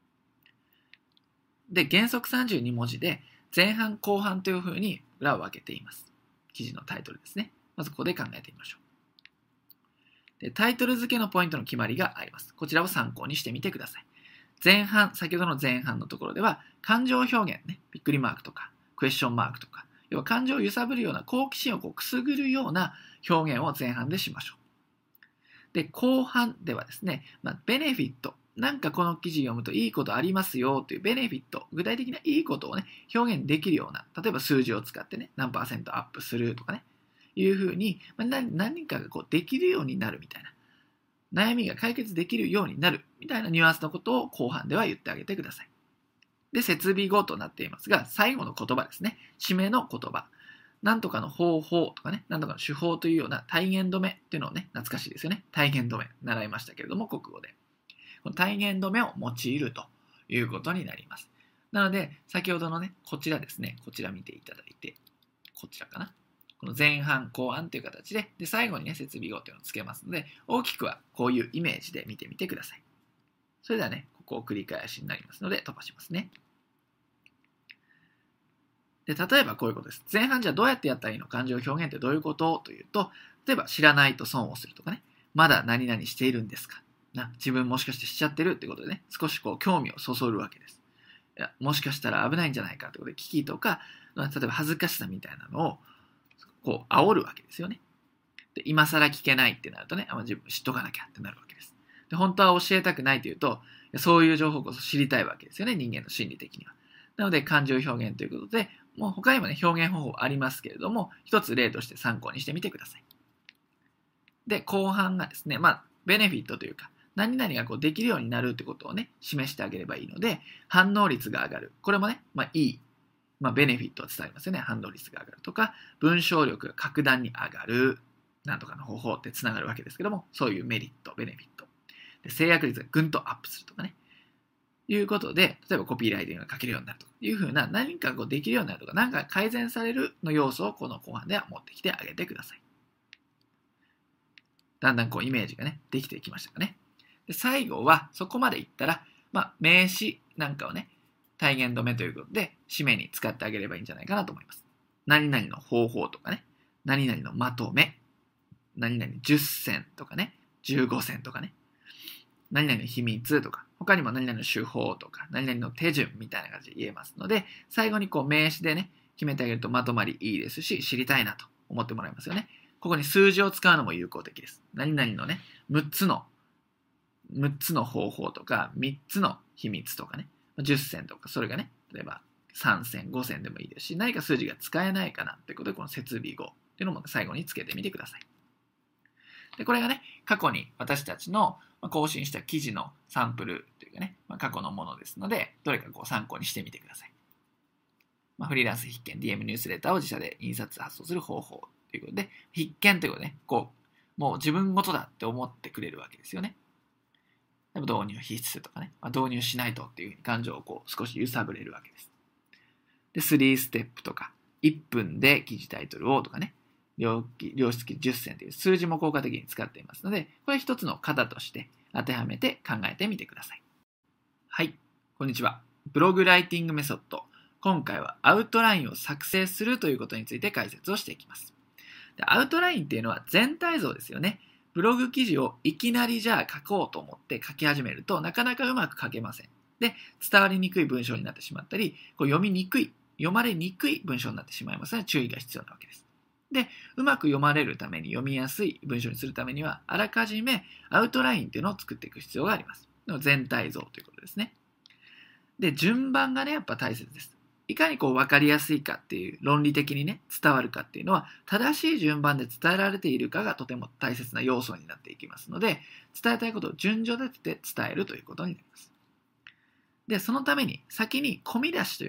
で、原則さんじゅうにもじで、前半後半というふうに裏を分けています。記事のタイトルですね。まずここで考えてみましょう。で、タイトル付けのポイントの決まりがあります。こちらを参考にしてみてください。前半、先ほどの前半のところでは、感情表現ね、びっくりマークとか、クエスチョンマークとか、要は感情を揺さぶるような、好奇心をこうくすぐるような表現を前半でしましょう。で、後半ではですね、まあ、ベネフィット、なんかこの記事読むといいことありますよというベネフィット、具体的ないいことをね、表現できるような、例えば数字を使ってね、何パーセントアップするとかね、いうふうに、まあ、何かがこうできるようになるみたいな、悩みが解決できるようになるみたいなニュアンスのことを後半では言ってあげてください。で、設備語となっていますが、最後の言葉ですね、締めの言葉。なんとかの方法とかね、なんとかの手法というような体言止めっていうのをね、懐かしいですよね。体言止め、習いましたけれども、国語で。この体言止めを用いるということになります。なので、先ほどのね、こちらですね、こちら見ていただいて、こちらかな。この前半後半という形で、で最後にね、設備語というのをつけますので、大きくはこういうイメージで見てみてください。それではね、ここを繰り返しになりますので、飛ばしますね。で、例えばこういうことです。前半じゃあどうやってやったらいいの？感情表現ってどういうことというと、例えば知らないと損をするとかね、まだ何々しているんですか？な自分もしかしてしちゃってるってことでね、少しこう興味をそそるわけです。いやもしかしたら危ないんじゃないかってことで危機とか、例えば恥ずかしさみたいなのをこう煽るわけですよね。で今更聞けないってなるとね、あ自分知っとかなきゃってなるわけです。で本当は教えたくないというと、そういう情報こそ知りたいわけですよね、人間の心理的には。なので感情表現ということで、もう他にもね、表現方法ありますけれども、一つ例として参考にしてみてください。で、後半がですね、まあ、ベネフィットというか、何々がこうできるようになるってことをね、示してあげればいいので、反応率が上がる。これもね、まあいい、まあベネフィットを伝えますよね。反応率が上がるとか、文章力が格段に上がる。なんとかの方法ってつながるわけですけども、そういうメリット、ベネフィット。で制約率がぐんとアップするとかね。いうことで、例えばコピーライティングが書けるようになるというふうな、何かこうできるようになるとか、何か改善されるの要素をこの後半では持ってきてあげてください。だんだんこうイメージがね、できてきましたかね。で最後は、そこまでいったら、まあ、名詞なんかをね、体言止めということで、締めに使ってあげればいいんじゃないかなと思います。何々の方法とかね、何々のまとめ、何々じゅっせんとかね、じゅうごせんとかね、何々の秘密とか、他にも何々の手法とか、何々の手順みたいな感じで言えますので、最後にこう名詞でね、決めてあげるとまとまりいいですし、知りたいなと思ってもらえますよね。ここに数字を使うのも有効的です。何々のね、むっつの、むっつの方法とか、みっつの秘密とかね、じゅっせんとか、それがね、例えばさんせん、ごせんでもいいですし、何か数字が使えないかなってことで、この設備語っていうのも最後につけてみてください。で、これがね、過去に私たちの更新した記事のサンプルというかね、まあ、過去のものですので、どれかこう参考にしてみてください。まあ、フリーランス必見 ディーエム ニュースレターを自社で印刷発送する方法ということで、必見ということでね、こう、もう自分ごとだって思ってくれるわけですよね。でも導入必須とかね、まあ、導入しないとっていう感情をこう少し揺さぶれるわけです。で、スリーステップとか、いっぷんで記事タイトルをとかね、量式じゅっせんという数字も効果的に使っていますので、これ一つの型として当てはめて考えてみてください。はい、こんにちは。ブログライティングメソッド。今回はアウトラインを作成するということについて解説をしていきます。でアウトラインっていうのは全体像ですよね。ブログ記事をいきなりじゃあ書こうと思って書き始めるとなかなかうまく書けません。で、伝わりにくい文章になってしまったり、こう読みにくい、読まれにくい文章になってしまいますので注意が必要なわけです。で、うまく読まれるために、読みやすい文章にするためには、あらかじめアウトラインっていうのを作っていく必要があります。全体像ということですね。で、順番がね、やっぱ大切です。いかにこう分かりやすいかっていう、論理的にね、伝わるかっていうのは、正しい順番で伝えられているかがとても大切な要素になっていきますので、伝えたいことを順序立てて伝えるということになります。で、そのために、先に込み出しというね、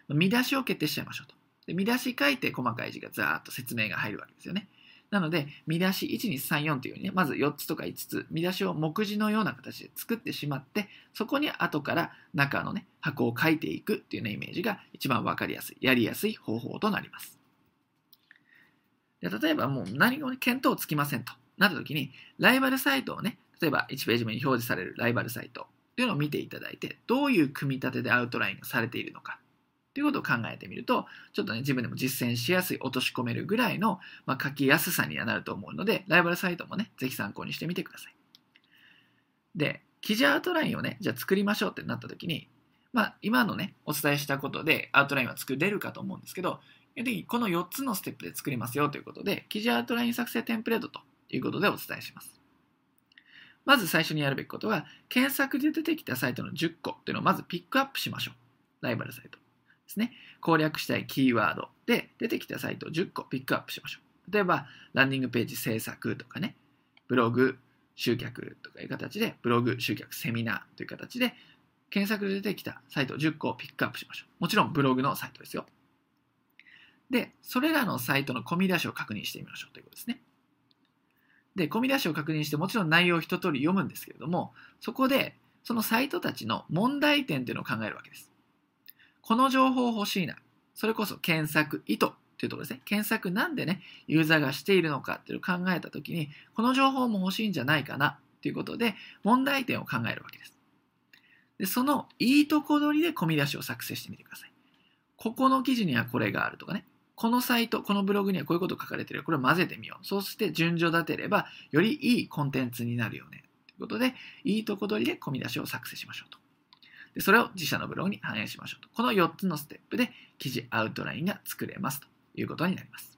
見出しを決定しちゃいましょうと。で見出し書いて細かい字がザーッと説明が入るわけですよね。なので、見出しいち、に、さん、よんというようにね、まずよっつとかいつつ、見出しを目次のような形で作ってしまって、そこに後から中のね、箱を書いていくっていうね、イメージが一番わかりやすい、やりやすい方法となります。で例えばもう何も、ね、見当つきませんとなったときに、ライバルサイトをね、例えばいちページ目に表示されるライバルサイトというのを見ていただいて、どういう組み立てでアウトラインがされているのかということを考えてみると、ちょっとね、自分でも実践しやすい、落とし込めるぐらいの、まあ、書きやすさにはなると思うので、ライバルサイトもね、ぜひ参考にしてみてください。で、記事アウトラインをね、じゃあ作りましょうってなったときに、まあ、今のね、お伝えしたことでアウトラインは作れるかと思うんですけど、このよっつのステップで作りますよということで、記事アウトライン作成テンプレートということでお伝えします。まず最初にやるべきことは、検索で出てきたサイトのじゅっこというのをまずピックアップしましょう。ライバルサイトですね。攻略したいキーワードで出てきたサイトをじゅっこピックアップしましょう。例えば、ランディングページ制作とかね、ブログ、集客とかいう形で、ブログ、集客、セミナーという形で、検索で出てきたサイトじゅっこをピックアップしましょう。もちろんブログのサイトですよ。で、それらのサイトの込み出しを確認してみましょうということですね。で、込み出しを確認して、もちろん内容を一通り読むんですけれども、そこで、そのサイトたちの問題点というのを考えるわけです。この情報欲しいな。それこそ検索意図というところですね。検索なんでね、ユーザーがしているのかっていうのを考えたときに、この情報も欲しいんじゃないかなということで、問題点を考えるわけです。で、そのいいとこ取りで込み出しを作成してみてください。ここの記事にはこれがあるとかね。このサイト、このブログにはこういうこと書かれてる。これを混ぜてみよう。そうして順序立てれば、よりいいコンテンツになるよね。ということで、いいとこ取りで込み出しを作成しましょうと。で、それを自社のブログに反映しましょうと。このよっつのステップで記事アウトラインが作れますということになります。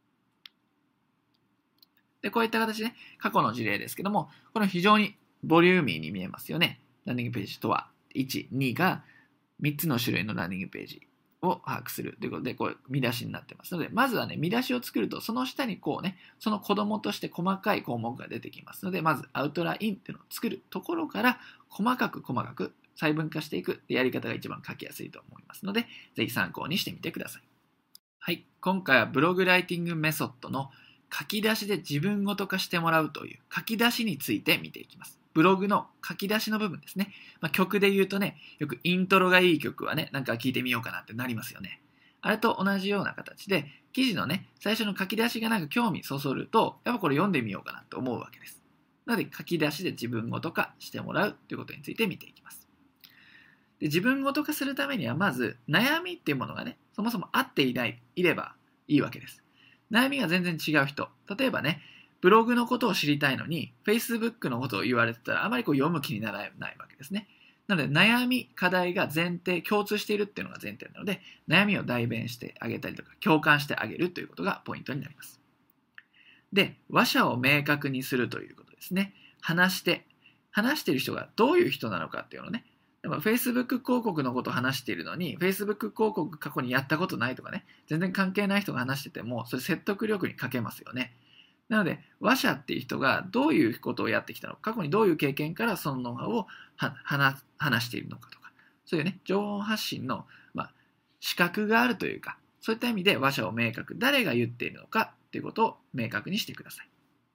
で、こういった形で、ね、過去の事例ですけども、これ非常にボリューミーに見えますよね。ランディングページとは、いち、にがみっつの種類のランディングページを把握するということで、こう見出しになってますので、まずはね、見出しを作ると、その下にこうね、その子供として細かい項目が出てきますので、まずアウトラインっていうのを作るところから、細かく細かく細分化していくやり方が一番書きやすいと思いますので、ぜひ参考にしてみてください。はい、今回はブログライティングメソッドの書き出しで自分ごと化してもらうという書き出しについて見ていきます。ブログの書き出しの部分ですね。まあ、曲で言うとね、よくイントロがいい曲はね、なんか聞いてみようかなってなりますよね。あれと同じような形で、記事のね、最初の書き出しがなんか興味そそると、やっぱこれ読んでみようかなと思うわけです。なので、書き出しで自分ごと化してもらうということについて見ていきます。で、自分ごと化するためには、まず、悩みっていうものがね、そもそも合っていない、いればいいわけです。悩みが全然違う人。例えばね、ブログのことを知りたいのに、Facebook のことを言われてたら、あまりこう読む気にならないわけですね。なので、悩み、課題が前提、共通しているっていうのが前提なので、悩みを代弁してあげたりとか、共感してあげるということがポイントになります。で、話者を明確にするということですね。話して、話している人がどういう人なのかっていうのをね、でも Facebook 広告のことを話しているのに、Facebook 広告過去にやったことないとかね、全然関係ない人が話してても、それ説得力に欠けますよね。なので、話者っていう人がどういうことをやってきたのか、過去にどういう経験からそのノウハウを話しているのかとか、そういうね、情報発信の、まあ、資格があるというか、そういった意味で話者を明確、誰が言っているのかっていうことを明確にしてください。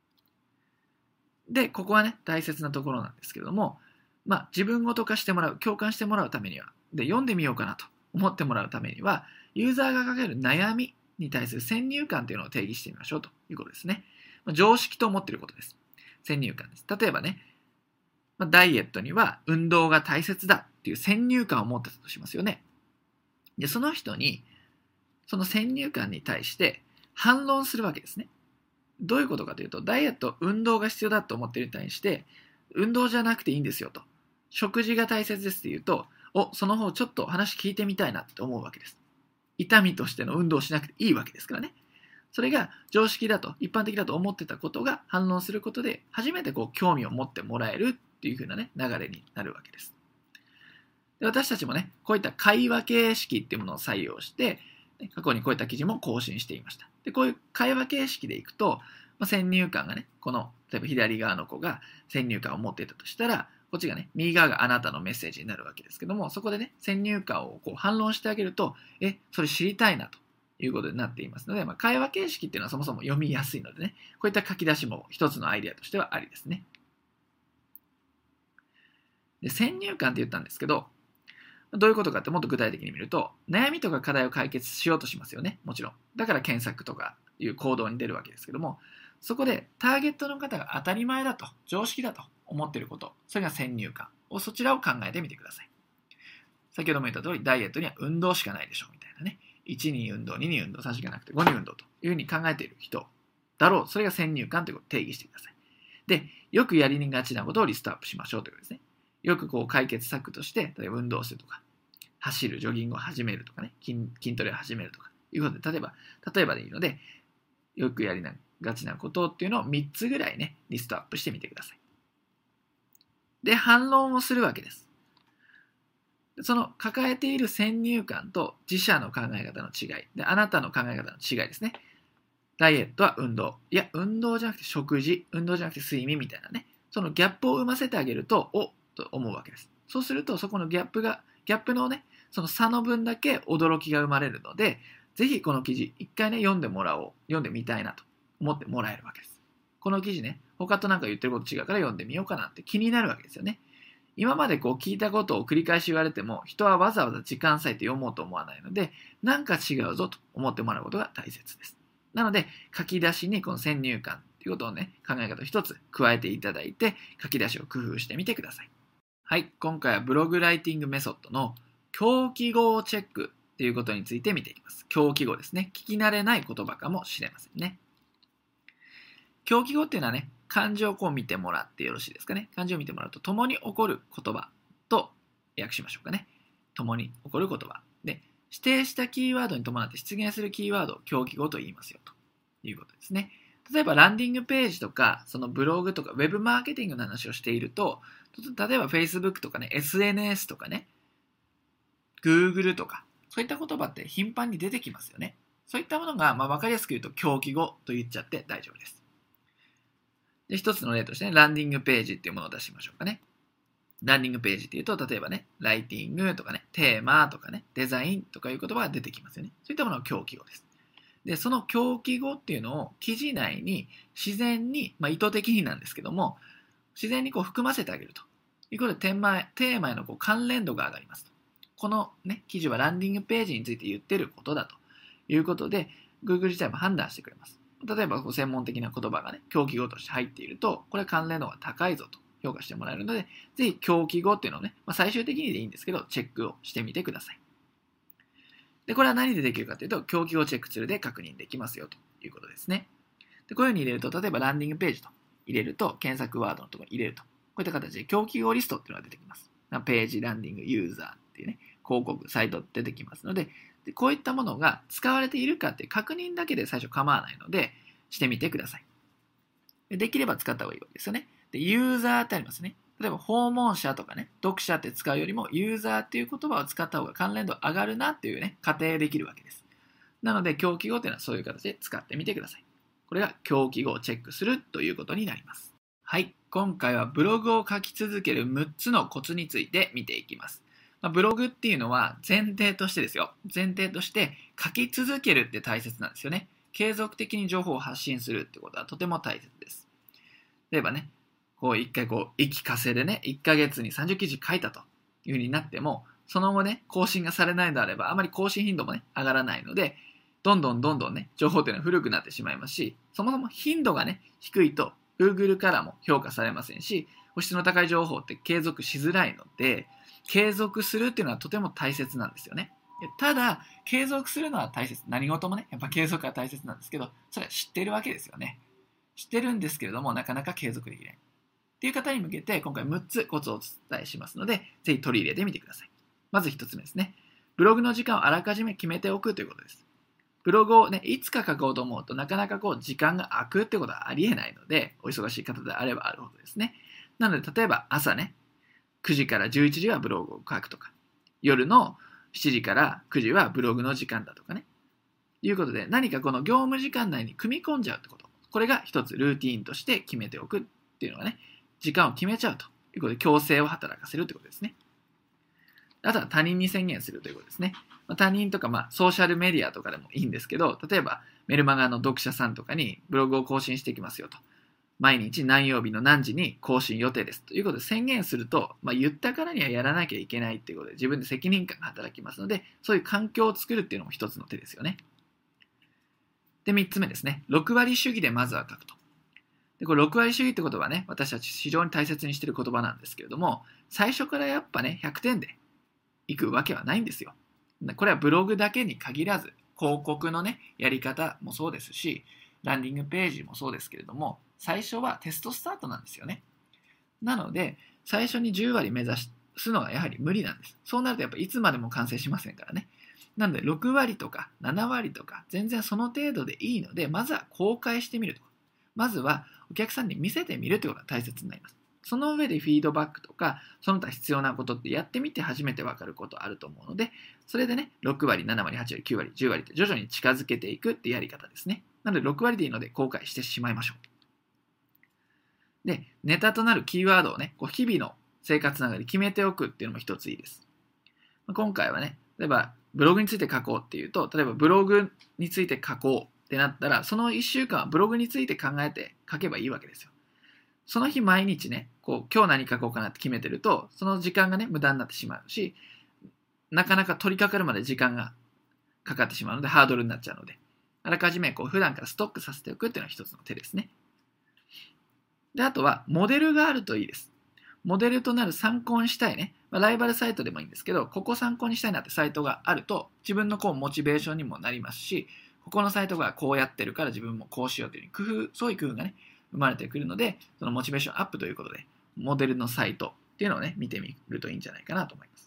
で、ここはね、大切なところなんですけれども、まあ、自分ごと化してもらう、共感してもらうためには、で、読んでみようかなと思ってもらうためには、ユーザーが抱える悩みに対する先入観というのを定義してみましょうということですね。まあ、常識と思っていることです。先入観です。例えばね、まあ、ダイエットには運動が大切だっていう先入観を持ってたとしますよね。で、その人に、その先入観に対して反論するわけですね。どういうことかというと、ダイエット、運動が必要だと思っている人に対して、運動じゃなくていいんですよと。食事が大切ですって言うと、お、その方ちょっと話聞いてみたいなって思うわけです。痛みとしての運動をしなくていいわけですからね。それが常識だと、一般的だと思ってたことが反論することで、初めてこう興味を持ってもらえるっていう風なね、流れになるわけです。で、私たちもね、こういった会話形式っていうものを採用して、過去にこういった記事も更新していました。で、こういう会話形式でいくと、まあ、先入観がね、この、例えば左側の子が先入観を持っていたとしたら、 こっちがね、右側があなたのメッセージになるわけですけども、そこでね、先入観をこう反論してあげると、え、それ知りたいなということになっていますので、まあ、会話形式っていうのはそもそも読みやすいのでね、こういった書き出しも一つのアイデアとしてはありですね。で、先入観って言ったんですけど、どういうことかってもっと具体的に見ると、悩みとか課題を解決しようとしますよね、もちろん。だから検索とかいう行動に出るわけですけども、そこでターゲットの方が当たり前だと、常識だと思っていること、それが先入観を、そちらを考えてみてください。先ほども言った通り、ダイエットには運動しかないでしょみたいなね。いちに運動、にに運動、さんしかなくてごに運動というふうに考えている人だろう。それが先入観ということを定義してください。で、よくやりがちなことをリストアップしましょうということですね。よくこう解決策として、例えば運動するとか、走る、ジョギングを始めるとかね、筋, 筋トレを始めるとかいうことで、例えば、例えばでいいので、よくやりがちなことっていうのをみっつぐらいね、リストアップしてみてください。で、反論をするわけです。その抱えている先入観と自社の考え方の違い、で、あなたの考え方の違いですね。ダイエットは運動。いや、運動じゃなくて食事、運動じゃなくて睡眠みたいなね、そのギャップを生ませてあげると、おと思うわけです。そうすると、そこのギャップが、ギャップのね、その差の分だけ驚きが生まれるので、ぜひこの記事、一回ね、読んでもらおう、読んでみたいなと思ってもらえるわけです。この記事ね、他となんか言ってること違うから読んでみようかなって気になるわけですよね。今までこう聞いたことを繰り返し言われても、人はわざわざ時間割いて読もうと思わないので、なんか違うぞと思ってもらうことが大切です。なので、書き出しにこの先入観ということをね、考え方を一つ加えていただいて、書き出しを工夫してみてください。はい、今回はブログライティングメソッドの強記語チェックということについて見ていきます。強記語ですね。聞き慣れない言葉かもしれませんね。強記語っていうのはね、漢字をこう見てもらってよろしいですかね。漢字を見てもらうと、共に起こる言葉と訳しましょうかね。共に起こる言葉。で、指定したキーワードに伴って出現するキーワードを強記語と言いますよということですね。例えばランディングページとか、そのブログとかウェブマーケティングの話をしていると、例えば Facebook とかね、エスエヌエス とかね、Google とか、そういった言葉って頻繁に出てきますよね。そういったものが、まあ、分かりやすく言うと強記語と言っちゃって大丈夫です。で、一つの例としてね、ランディングページっていうものを出しましょうかね。ランディングページっていうと、例えばね、ライティングとかね、テーマとかね、デザインとかいう言葉が出てきますよね。そういったものが強記語です。で、その強記語っていうのを記事内に自然に、まあ、意図的になんですけども、自然にこう含ませてあげるということで、テーマ、テーマへのこう関連度が上がりますと。このね、記事はランディングページについて言ってることだということで、Google 自体も判断してくれます。例えばこう専門的な言葉がね、強記語として入っていると、これは関連度が高いぞと評価してもらえるので、ぜひ強記語っていうのをね、まあ、最終的にでいいんですけど、チェックをしてみてください。で、これは何でできるかというと、強記語チェックツールで確認できますよということですね。で、こういうふうに入れると、例えばランディングページと入れると、検索ワードのところに入れると、こういった形で強記語リストっていうのが出てきます。ページ、ランディング、ユーザーっていうね、広告、サイト出てきますので、でこういったものが使われているかっていう確認だけで最初構わないので、してみてください。で、できれば使った方がいいわけですよね。で、ユーザーってありますね。例えば訪問者とかね、読者って使うよりもユーザーっていう言葉を使った方が関連度上がるなっていうね、仮定できるわけです。なので、強記語っていうのはそういう形で使ってみてください。これが強記語をチェックするということになります。はい。今回はブログを書き続けるむっつのコツについて見ていきます。まあ、ブログっていうのは前提としてですよ。前提として書き続けるって大切なんですよね。継続的に情報を発信するってことはとても大切です。例えばね、こう一回こう、一気稼いでね、いっかげつにさんじゅう記事書いたというふうになっても、その後ね、更新がされないのであれば、あまり更新頻度もね、上がらないので、どんどんどんどんね、情報っていうのは古くなってしまいますし、そもそも頻度がね、低いと、Google からも評価されませんし、質の高い情報って継続しづらいので、継続するっていうのはとても大切なんですよね。ただ、継続するのは大切。何事もね、やっぱ継続は大切なんですけど、それは知ってるわけですよね。知ってるんですけれども、なかなか継続できない。っていう方に向けて、今回むっつコツをお伝えしますので、ぜひ取り入れてみてください。まずひとつめですね。ブログの時間をあらかじめ決めておくということです。ブログをね、いつか書こうと思うとなかなかこう時間が空くってことはありえないので、お忙しい方であればあるほどですね。なので、例えば朝ね、くじからじゅういちじはブログを書くとか、夜のしちじからくじはブログの時間だとかね。いうことで、何かこの業務時間内に組み込んじゃうってこと。これが一つルーティーンとして決めておくっていうのがね、時間を決めちゃうということで、強制を働かせるということですね。あとは他人に宣言するということですね。他人とか、まあ、ソーシャルメディアとかでもいいんですけど、例えばメルマガの読者さんとかにブログを更新していきますよと。毎日何曜日の何時に更新予定ですということで宣言すると、まあ、言ったからにはやらなきゃいけないということで自分で責任感が働きますので、そういう環境を作るっていうのも一つの手ですよね。で、みっつめですね。ろく割主義でまずは書くと。で、これろく割主義って言葉はね、私たち非常に大切にしている言葉なんですけれども、最初からやっぱね、ひゃくてんでいくわけはないんですよ。これはブログだけに限らず、広告のね、やり方もそうですし、ランディングページもそうですけれども、最初はテストスタートなんですよね。なので、最初にじゅう割目指すのはやはり無理なんです。そうなるとやっぱいつまでも完成しませんからね。なので、ろく割とかなな割とか、全然その程度でいいので、まずは公開してみるとか、まずはお客さんに見せてみるということが大切になります。その上でフィードバックとか、その他必要なことってやってみて初めて分かることあると思うので、それでね、ろく割、なな割、はち割、きゅう割、じゅう割って徐々に近づけていくってやり方ですね。なのでろく割でいいので公開してしまいましょう。で、ネタとなるキーワードをね、こう日々の生活の中で決めておくっていうのも一ついいです。今回はね、例えばブログについて書こうっていうと、例えばブログについて書こうってなったら、そのいっしゅうかんはブログについて考えて書けばいいわけですよ。その日毎日ね、こう今日何書こうかなって決めてると、その時間がね、無駄になってしまうし、なかなか取り掛かるまで時間がかかってしまうので、ハードルになっちゃうので、あらかじめこう普段からストックさせておくっていうのは一つの手ですね。で、あとは、モデルがあるといいです。モデルとなる参考にしたいね、まあ、ライバルサイトでもいいんですけど、ここ参考にしたいなってサイトがあると、自分のこうモチベーションにもなりますし、ここのサイトがこうやってるから自分もこうしようという工夫、そういう工夫がね、生まれてくるので、そのモチベーションアップということで、モデルのサイトっていうのをね、見てみるといいんじゃないかなと思います。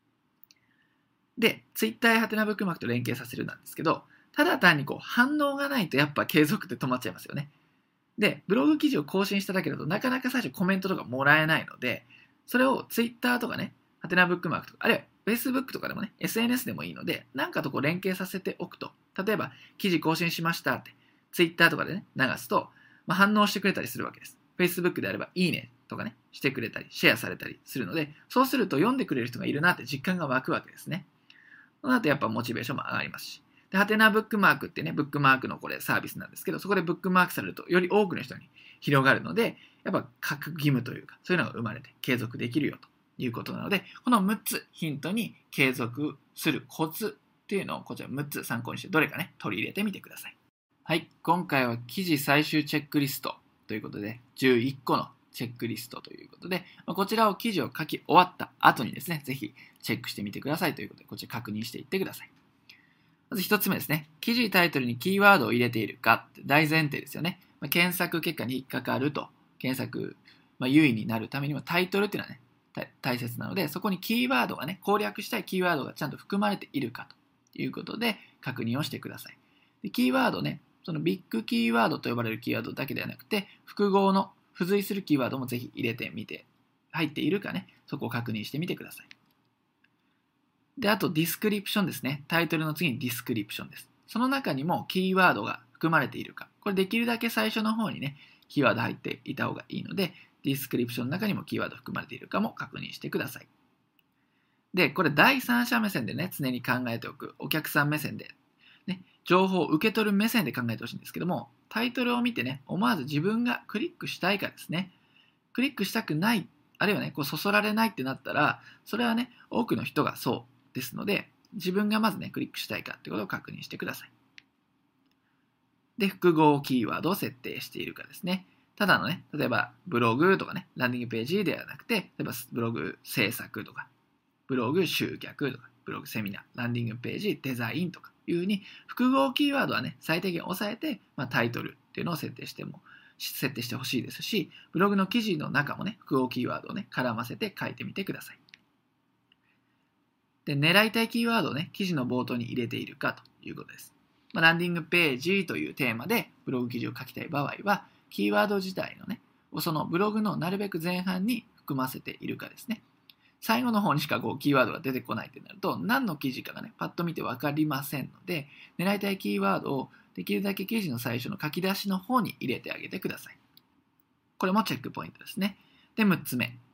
で、Twitter やハテナブックマークと連携させるなんですけど、ただ単にこう反応がないとやっぱ継続って止まっちゃいますよね。で、ブログ記事を更新しただけだとなかなか最初コメントとかもらえないので、それを Twitter とかね、ハテナブックマークとか、あるいは Facebook とかでもね、エスエヌエス でもいいので、なんかとこう連携させておくと、例えば記事更新しましたって Twitter とかでね、流すと、まあ、反応してくれたりするわけです。Facebook であればいいねとかね、してくれたり、シェアされたりするので、そうすると読んでくれる人がいるなって実感が湧くわけですね。そうなるとやっぱモチベーションも上がりますし。で、ハテナブックマークってね、ブックマークのこれサービスなんですけど、そこでブックマークされるとより多くの人に広がるので、やっぱ書く義務というか、そういうのが生まれて継続できるよということなので、このむっつヒントに継続するコツっていうのをこちらむっつ参考にして、どれかね、取り入れてみてください。はい、今回は記事最終チェックリストということで、じゅういっこのチェックリストということで、こちらを記事を書き終わった後にですね、ぜひチェックしてみてくださいということで、こちら確認していってください。まず一つ目ですね。記事タイトルにキーワードを入れているかって大前提ですよね。まあ、検索結果に引っかかると、検索、まあ、優位になるためにはタイトルっていうのはね、大切なので、そこにキーワードがね、攻略したいキーワードがちゃんと含まれているかということで確認をしてください。で、キーワードね、そのビッグキーワードと呼ばれるキーワードだけではなくて、複合の付随するキーワードもぜひ入れてみて、入っているかね、そこを確認してみてください。で、あとディスクリプションですね。タイトルの次にディスクリプションです。その中にもキーワードが含まれているか。これできるだけ最初の方にね、キーワード入っていた方がいいので、ディスクリプションの中にもキーワード含まれているかも確認してください。で、これ第三者目線でね、常に考えておく。お客さん目線で、ね、情報を受け取る目線で考えてほしいんですけども、タイトルを見てね、思わず自分がクリックしたいかですね。クリックしたくない、あるいはね、こうそそられないってなったら、それはね、多くの人がそうですので、自分がまずね、クリックしたいかってことを確認してください。で、複合キーワードを設定しているかですね。ただのね、例えばブログとかね、ランディングページではなくて、例えばブログ制作とか、ブログ集客とか、ブログセミナー、ランディングページデザインとかいうふうに、複合キーワードはね、最低限押さえて、まあ、タイトルっていうのを設定しても、設定してほしいですし、ブログの記事の中もね、複合キーワードをね、絡ませて書いてみてください。で、狙いたいキーワードをね、記事の冒頭に入れているかということです。まあ、ランディングページというテーマでブログ記事を書きたい場合は、キーワード自体のね、そのブログのなるべく前半に含ませているかですね。最後の方にしかこうキーワードが出てこないってなると、何の記事かがね、パッと見て分かりませんので、狙いたいキーワードをできるだけ記事の最初の書き出しの方に入れてあげてください。これもチェックポイントですね。で、むっつめ。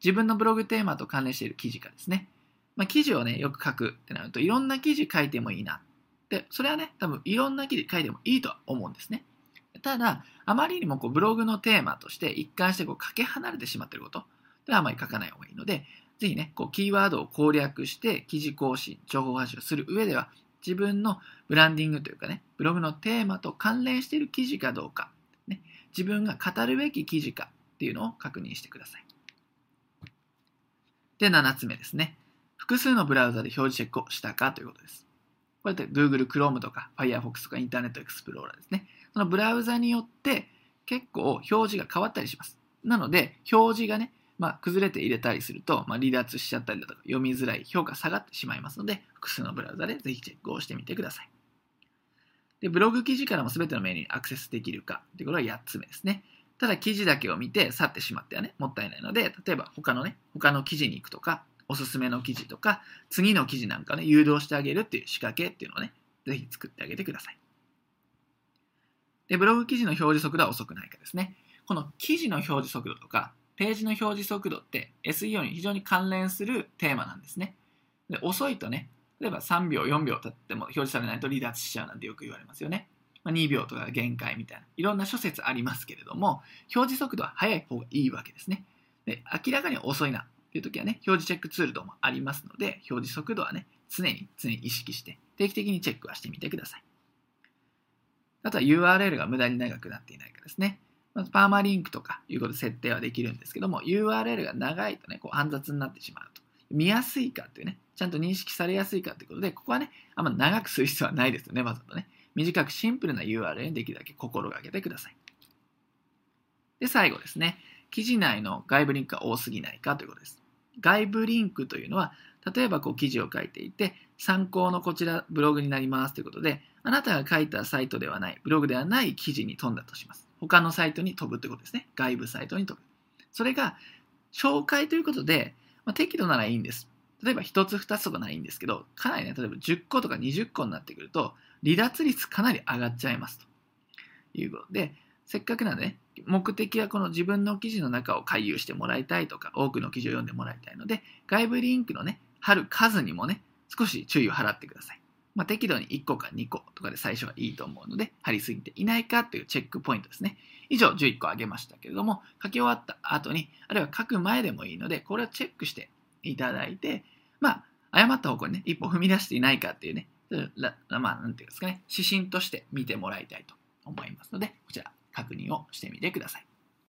自分のブログテーマと関連している記事かですね。まあ、記事をね、よく書くってなると、いろんな記事書いてもいいな。で、それはね、多分いろんな記事書いてもいいとは思うんですね。ただ、あまりにもこうブログのテーマとして一貫してこうかけ離れてしまっていることではあまり書かない方がいいので、ぜひね、こうキーワードを攻略して記事更新、情報発信をする上では、自分のブランディングというかね、ブログのテーマと関連している記事かどうか、ね、自分が語るべき記事かっていうのを確認してください。で、ななつめですね。複数のブラウザで表示チェックをしたかということです。これって Google Chrome とか Firefox とか Internet Explorer ですね。そのブラウザによって結構表示が変わったりします。なので、表示がね、まあ、崩れて入れたりすると、まあ、離脱しちゃったりだとか読みづらい、評価下がってしまいますので、複数のブラウザでぜひチェックをしてみてください。で、ブログ記事からも全てのメニューにアクセスできるかということはやっつめですね。ただ記事だけを見て去ってしまってはね、もったいないので、例えば他のね、他の記事に行くとか、おすすめの記事とか、次の記事なんかね、誘導してあげるっていう仕掛けっていうのをね、ぜひ作ってあげてください。で、ブログ記事の表示速度は遅くないかですね。この記事の表示速度とか、ページの表示速度って エスイーオー に非常に関連するテーマなんですね。で、遅いとね、例えばさんびょう、よんびょう経っても表示されないと離脱しちゃうなんてよく言われますよね。まあ、にびょうとかが限界みたいな、いろんな諸説ありますけれども、表示速度は速い方がいいわけですね。で、明らかに遅いなという時はね、表示チェックツール等もありますので、表示速度はね、常に常に意識して、定期的にチェックはしてみてください。あとは ユーアールエル が無駄に長くなっていないかですね。まずパーマリンクとかいうことで設定はできるんですけども、ユーアールエル が長いとね、こう煩雑になってしまうと。見やすいかっていうね、ちゃんと認識されやすいかということで、ここはね、あんま長くする必要はないですよね、わざとね。短くシンプルな ユーアールエル にできるだけ心がけてください。で、最後ですね。記事内の外部リンクが多すぎないかということです。外部リンクというのは、例えばこう記事を書いていて、参考のこちらブログになりますということで、あなたが書いたサイトではない、ブログではない記事に飛んだとします。他のサイトに飛ぶということですね。外部サイトに飛ぶ。それが紹介ということで、まあ、適度ならいいんです。例えばひとつふたつとかならいいんですけど、かなりね、例えばじゅっことかにじゅっこになってくると、離脱率かなり上がっちゃいますということで、せっかくなんでね、目的はこの自分の記事の中を回遊してもらいたいとか、多くの記事を読んでもらいたいので、外部リンクのね、貼る数にもね、少し注意を払ってください。まあ、適度にいっこかにことかで最初はいいと思うので、貼りすぎていないかというチェックポイントですね。以上じゅういっこ挙げましたけれども、書き終わった後に、あるいは書く前でもいいので、これをチェックしていただいて、まあ、誤った方向にね、一歩踏み出していないかっていうね、まあ、なんていうんですかね、指針として見てもらいたいと思いますので、こちら確認をしてみてください。